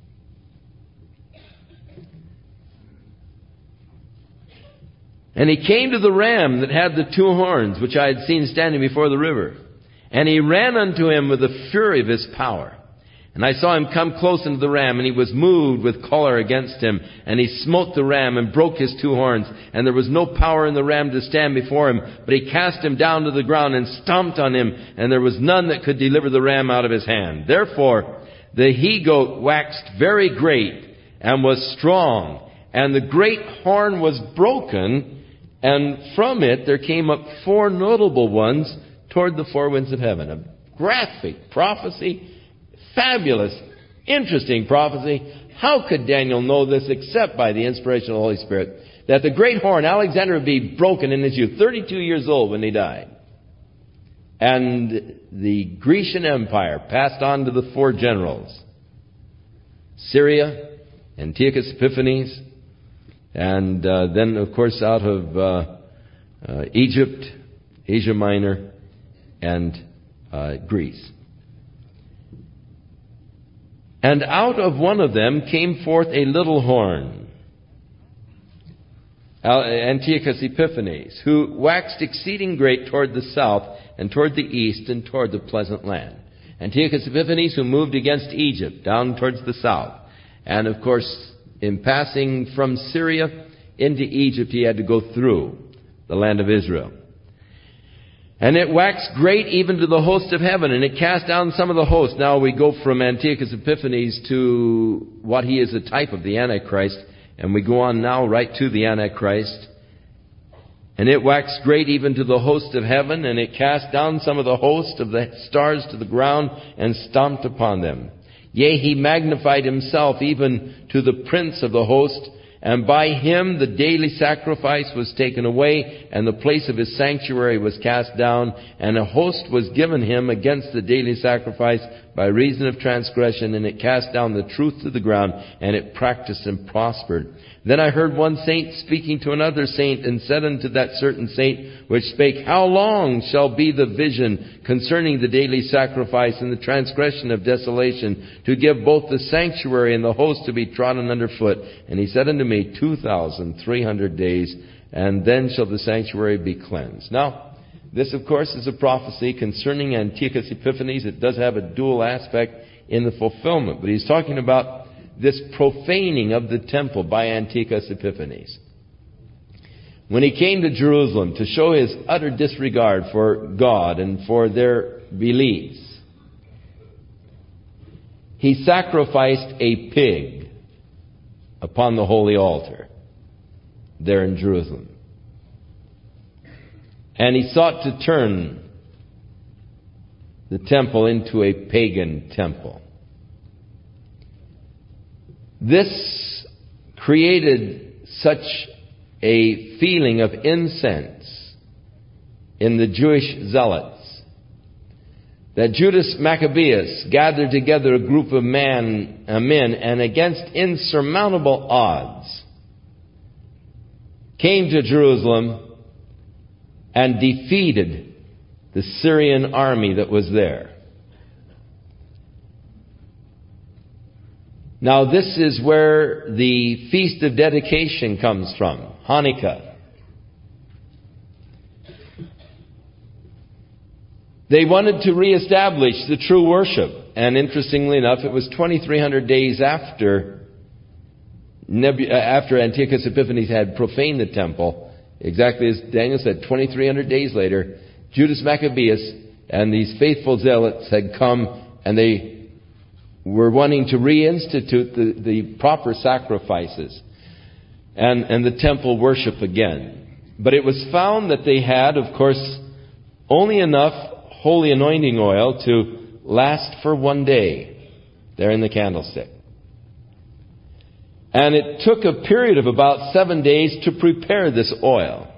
And he came to the ram that had the two horns, which I had seen standing before the river. And he ran unto him with the fury of his power. And I saw him come close unto the ram, and he was moved with choler against him. And he smote the ram and broke his two horns. And there was no power in the ram to stand before him. But he cast him down to the ground and stomped on him. And there was none that could deliver the ram out of his hand. Therefore, the he-goat waxed very great and was strong. And the great horn was broken. And from it there came up four notable ones toward the four winds of heaven. A graphic prophecy. Fabulous, interesting prophecy. How could Daniel know this except by the inspiration of the Holy Spirit? That the great horn, Alexander, would be broken in his youth, thirty-two years old when he died. And the Grecian Empire passed on to the four generals: Syria, Antiochus Epiphanes, and uh, then, of course, out of uh, uh, Egypt, Asia Minor, and uh, Greece. And out of one of them came forth a little horn, Antiochus Epiphanes, who waxed exceeding great toward the south and toward the east and toward the pleasant land. Antiochus Epiphanes, who moved against Egypt down towards the south. And of course, in passing from Syria into Egypt, he had to go through the land of Israel. And it waxed great even to the host of heaven, and it cast down some of the host. Now we go from Antiochus Epiphanes to what he is a type of, the Antichrist, and we go on now right to the Antichrist. And it waxed great even to the host of heaven, and it cast down some of the host of the stars to the ground and stomped upon them. Yea, he magnified himself even to the prince of the host, and by him the daily sacrifice was taken away, and the place of his sanctuary was cast down, and a host was given him against the daily sacrifice by reason of transgression, and it cast down the truth to the ground, and it practiced and prospered. Then I heard one saint speaking to another saint, and said unto that certain saint which spake, How long shall be the vision concerning the daily sacrifice and the transgression of desolation, to give both the sanctuary and the host to be trodden under foot? And he said unto me, Two thousand three hundred days, and then shall the sanctuary be cleansed. Now, this, of course, is a prophecy concerning Antiochus Epiphanes. It does have a dual aspect in the fulfillment, but he's talking about this profaning of the temple by Antiochus Epiphanes. When he came to Jerusalem to show his utter disregard for God and for their beliefs, he sacrificed a pig upon the holy altar there in Jerusalem. And he sought to turn the temple into a pagan temple. This created such a feeling of incense in the Jewish zealots that Judas Maccabeus gathered together a group of man, uh, men and against insurmountable odds came to Jerusalem and defeated the Syrian army that was there. Now this is where the Feast of Dedication comes from, Hanukkah. They wanted to reestablish the true worship. And interestingly enough, it was twenty-three hundred days after, Nebu- after Antiochus Epiphanes had profaned the temple. Exactly as Daniel said, twenty-three hundred days later, Judas Maccabeus and these faithful zealots had come, and they were wanting to reinstitute the, the proper sacrifices and, and the temple worship again. But it was found that they had, of course, only enough holy anointing oil to last for one day there in the candlestick. And it took a period of about seven days to prepare this oil.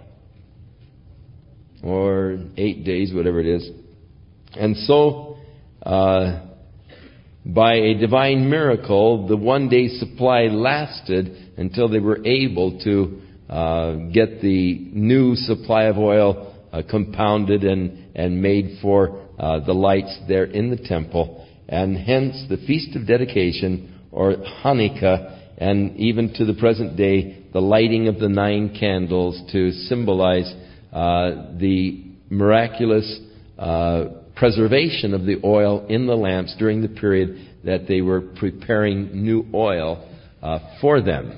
Or eight days, whatever it is. And so, uh, by a divine miracle, the one day supply lasted until they were able to uh, get the new supply of oil uh, compounded and, and made for uh, the lights there in the temple. And hence the Feast of Dedication, or Hanukkah, and even to the present day, the lighting of the nine candles to symbolize uh, the miraculous uh, preservation of the oil in the lamps during the period that they were preparing new oil uh, for them.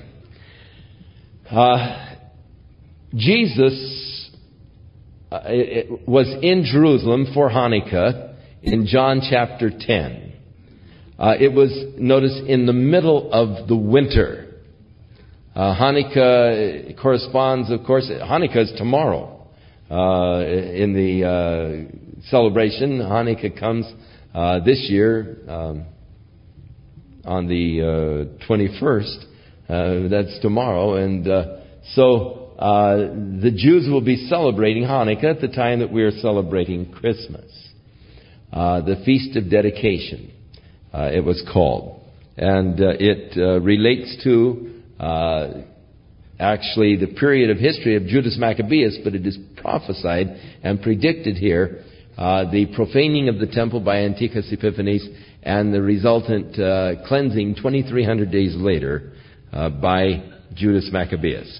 Uh, Jesus uh, it was in Jerusalem for Hanukkah in John chapter ten. Uh, it was, notice, in the middle of the winter. Uh, Hanukkah corresponds, of course, Hanukkah is tomorrow. Uh, in the uh, celebration, Hanukkah comes uh, this year um, on the uh, twenty-first. Uh, that's tomorrow. And uh, so uh, the Jews will be celebrating Hanukkah at the time that we are celebrating Christmas. Uh, the Feast of Dedication, uh, it was called. And uh, it uh, relates to uh, actually the period of history of Judas Maccabeus, but it is prophesied and predicted here, uh, the profaning of the temple by Antiochus Epiphanes and the resultant uh, cleansing twenty-three hundred days later uh, by Judas Maccabeus.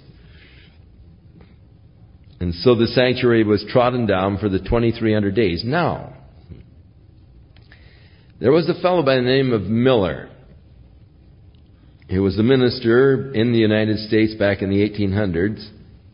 And so the sanctuary was trodden down for the twenty-three hundred days. Now, there was a fellow by the name of Miller. He was a minister in the United States back in the eighteen hundreds.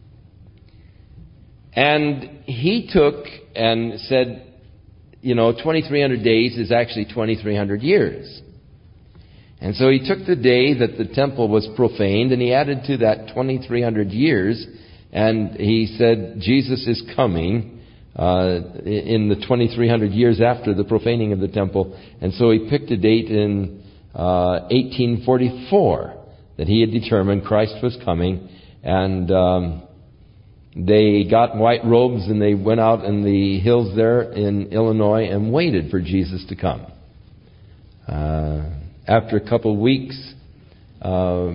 And he took and said, you know, twenty-three hundred days is actually twenty-three hundred years. And so he took the day that the temple was profaned and he added to that twenty-three hundred years. And he said, Jesus is coming uh, in the twenty-three hundred years after the profaning of the temple. And so he picked a date in Uh, eighteen forty-four that he had determined Christ was coming, and um, they got white robes and they went out in the hills there in Illinois and waited for Jesus to come. Uh, after a couple of weeks, uh,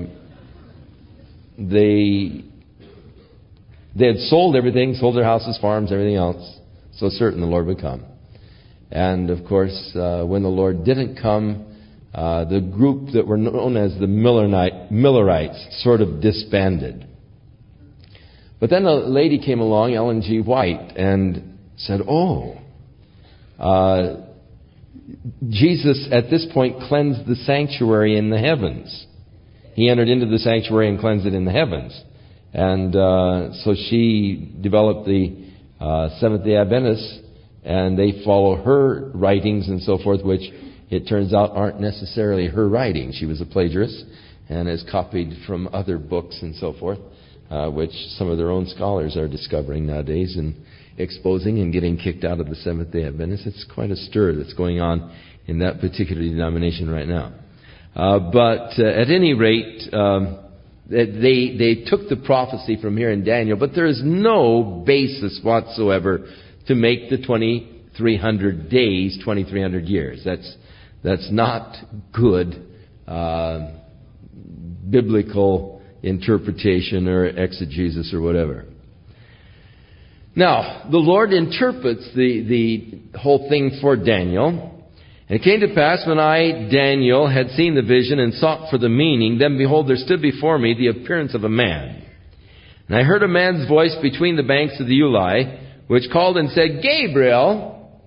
they they had sold everything, sold their houses, farms, everything else, so certain the Lord would come. And of course, uh, when the Lord didn't come, Uh, the group that were known as the Millerite, Millerites sort of disbanded. But then a lady came along, Ellen G. White, and said, oh, uh, Jesus at this point cleansed the sanctuary in the heavens. He entered into the sanctuary and cleansed it in the heavens. And uh, so she developed the uh, Seventh-day Adventists, and they follow her writings and so forth, which it turns out aren't necessarily her writing. She was a plagiarist and has copied from other books and so forth, uh, which some of their own scholars are discovering nowadays and exposing and getting kicked out of the Seventh-day Adventists. It's quite a stir that's going on in that particular denomination right now. Uh, but uh, at any rate, um, they they took the prophecy from here in Daniel, but there is no basis whatsoever to make the twenty-three hundred days twenty-three hundred years. That's That's not good uh, biblical interpretation or exegesis or whatever. Now, the Lord interprets the, the whole thing for Daniel. And it came to pass when I, Daniel, had seen the vision and sought for the meaning, then behold, there stood before me the appearance of a man. And I heard a man's voice between the banks of the Ulai, which called and said, Gabriel,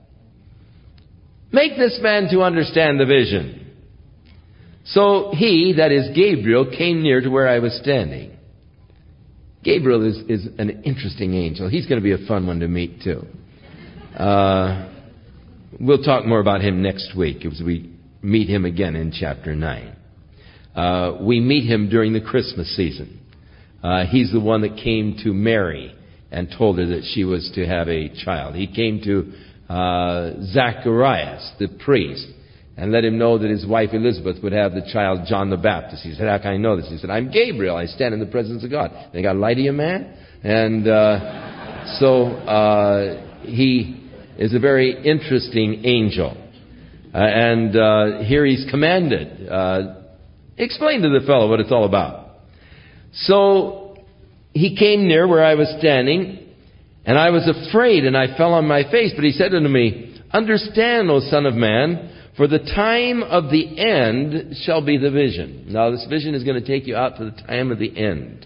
make this man to understand the vision. So he, that is Gabriel, came near to where I was standing. Gabriel is, is an interesting angel. He's going to be a fun one to meet too. Uh, we'll talk more about him next week as we meet him again in chapter nine. Uh, we meet him during the Christmas season. Uh, he's the one that came to Mary and told her that she was to have a child. He came to Uh, Zacharias, the priest, and let him know that his wife Elizabeth would have the child John the Baptist. He said, how can I know this? He said, I'm Gabriel. I stand in the presence of God. They got light of you, man? And uh, so uh, he is a very interesting angel. Uh, and uh, here he's commanded. Uh, explain to the fellow what it's all about. So he came near where I was standing, and I was afraid, and I fell on my face. But he said unto me, understand, O Son of Man, for the time of the end shall be the vision. Now this vision is going to take you out to the time of the end.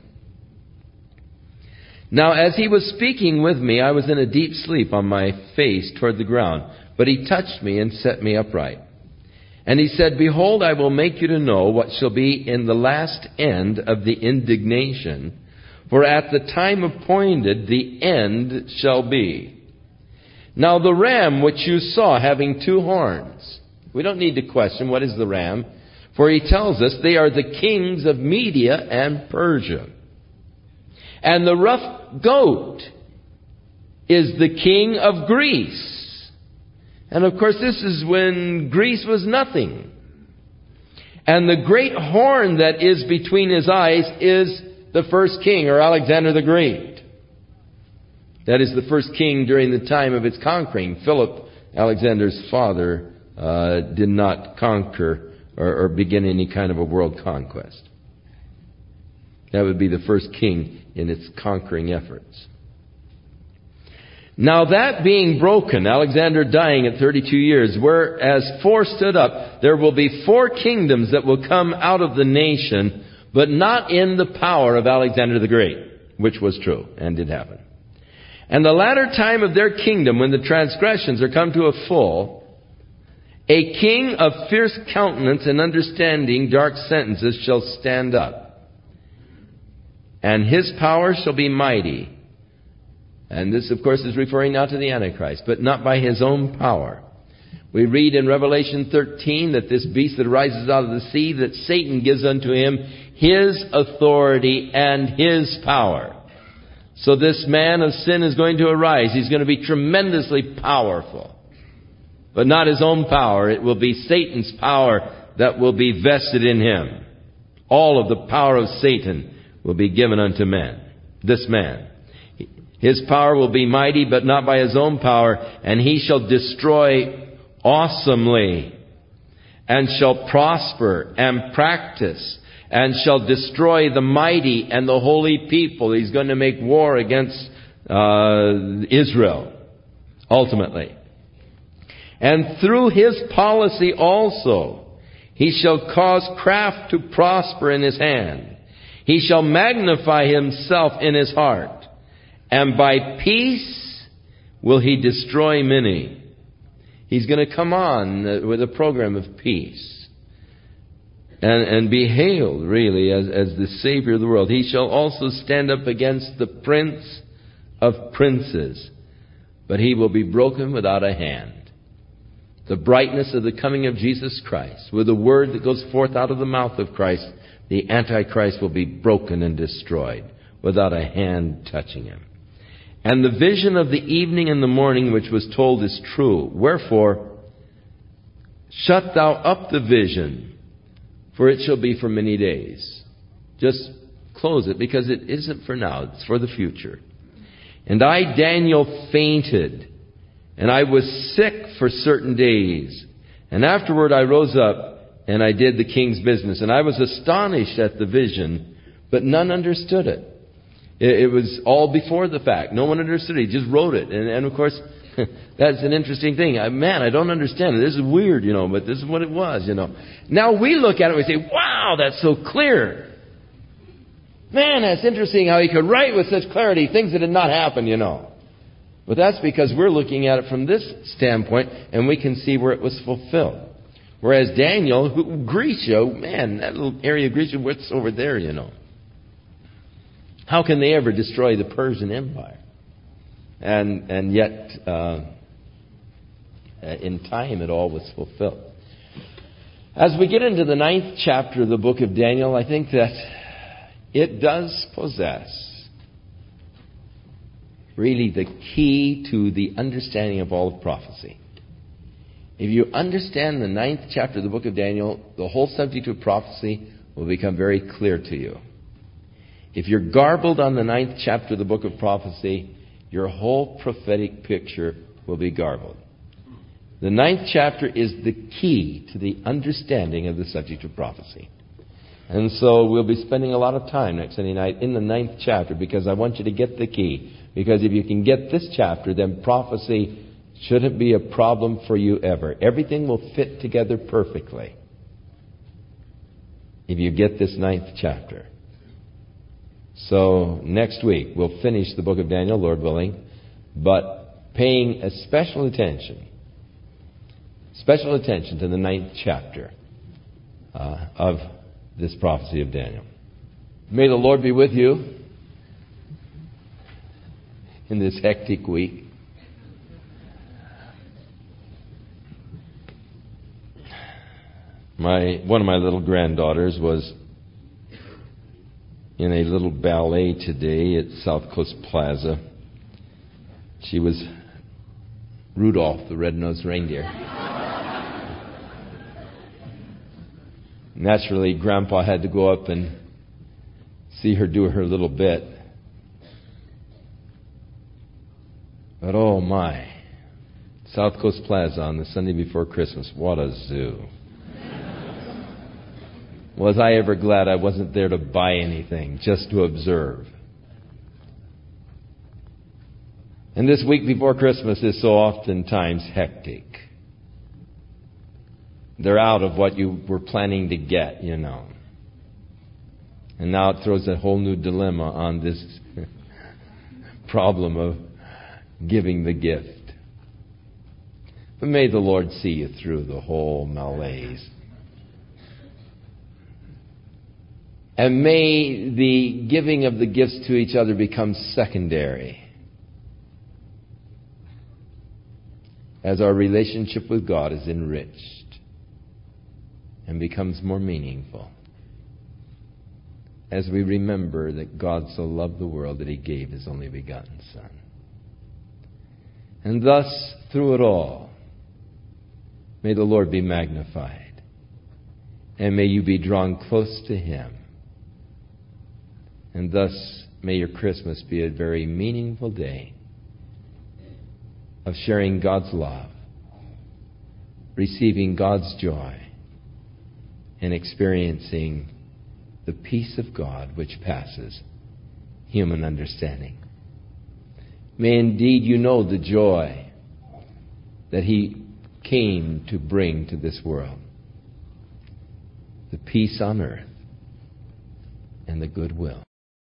Now as he was speaking with me, I was in a deep sleep on my face toward the ground. But he touched me and set me upright. And he said, behold, I will make you to know what shall be in the last end of the indignation. For at the time appointed, the end shall be. Now the ram which you saw having two horns. We don't need to question what is the ram. For he tells us they are the kings of Media and Persia. And the rough goat is the king of Greece. And of course this is when Greece was nothing. And the great horn that is between his eyes is the first king, or Alexander the Great. That is the first king during the time of its conquering. Philip, Alexander's father, uh, did not conquer or, or begin any kind of a world conquest. That would be the first king in its conquering efforts. Now that being broken, Alexander dying at thirty-two years, whereas four stood up, there will be four kingdoms that will come out of the nation, but not in the power of Alexander the Great, which was true and did happen. And the latter time of their kingdom, when the transgressions are come to a full, a king of fierce countenance and understanding dark sentences shall stand up. And his power shall be mighty. And this, of course, is referring now to the Antichrist, but not by his own power. We read in Revelation thirteen that this beast that rises out of the sea, that Satan gives unto him his authority and his power. So this man of sin is going to arise. He's going to be tremendously powerful. But not his own power. It will be Satan's power that will be vested in him. All of the power of Satan will be given unto man. This man. His power will be mighty, but not by his own power. And he shall destroy awesomely. And shall prosper and practice. And shall destroy the mighty and the holy people. He's going to make war against uh, Israel, ultimately. And through his policy also, he shall cause craft to prosper in his hand. He shall magnify himself in his heart. And by peace will he destroy many. He's going to come on with a program of peace. And, and be hailed, really, as, as the Savior of the world. He shall also stand up against the Prince of Princes, but he will be broken without a hand. The brightness of the coming of Jesus Christ, with the word that goes forth out of the mouth of Christ, the Antichrist will be broken and destroyed without a hand touching him. And the vision of the evening and the morning which was told is true. Wherefore, shut thou up the vision, for it shall be for many days. Just close it, because it isn't for now. It's for the future. And I, Daniel, fainted, and I was sick for certain days. And afterward I rose up, and I did the king's business. And I was astonished at the vision, but none understood it. It, it was all before the fact. No one understood it. He just wrote it. And, and of course, that's an interesting thing. I, man, I don't understand it. This is weird, you know, but this is what it was, you know. Now we look at it and we say, wow, that's so clear. Man, that's interesting how he could write with such clarity things that did not happen, you know. But that's because we're looking at it from this standpoint, and we can see where it was fulfilled. Whereas Daniel, who, Grecia, man, that little area of Grecia, what's over there, you know. How can they ever destroy the Persian Empire? And and yet, uh, in time, it all was fulfilled. As we get into the ninth chapter of the book of Daniel, I think that it does possess really the key to the understanding of all of prophecy. If you understand the ninth chapter of the book of Daniel, the whole subject of prophecy will become very clear to you. If you're garbled on the ninth chapter of the book of prophecy, your whole prophetic picture will be garbled. The ninth chapter is the key to the understanding of the subject of prophecy. And so we'll be spending a lot of time next Sunday night in the ninth chapter, because I want you to get the key. Because if you can get this chapter, then prophecy shouldn't be a problem for you ever. Everything will fit together perfectly if you get this ninth chapter. So next week we'll finish the book of Daniel, Lord willing, but paying a special attention, special attention to the ninth chapter uh, of this prophecy of Daniel. May the Lord be with you in this hectic week. My one of my little granddaughters was in a little ballet today at South Coast Plaza. She was Rudolph the Red-Nosed Reindeer. Naturally, Grandpa had to go up and see her do her little bit. But oh my, South Coast Plaza on the Sunday before Christmas, what a zoo. Was I ever glad I wasn't there to buy anything, just to observe. And this week before Christmas is so oftentimes hectic. They're out of what you were planning to get, you know. And now it throws a whole new dilemma on this problem of giving the gift. But may the Lord see you through the whole malaise. And may the giving of the gifts to each other become secondary as our relationship with God is enriched and becomes more meaningful. As we remember that God so loved the world that He gave His only begotten Son. And thus, through it all, may the Lord be magnified. And may you be drawn close to Him. And thus, may your Christmas be a very meaningful day of sharing God's love, receiving God's joy, and experiencing the peace of God which passes human understanding. May indeed you know the joy that He came to bring to this world. The peace on earth and the goodwill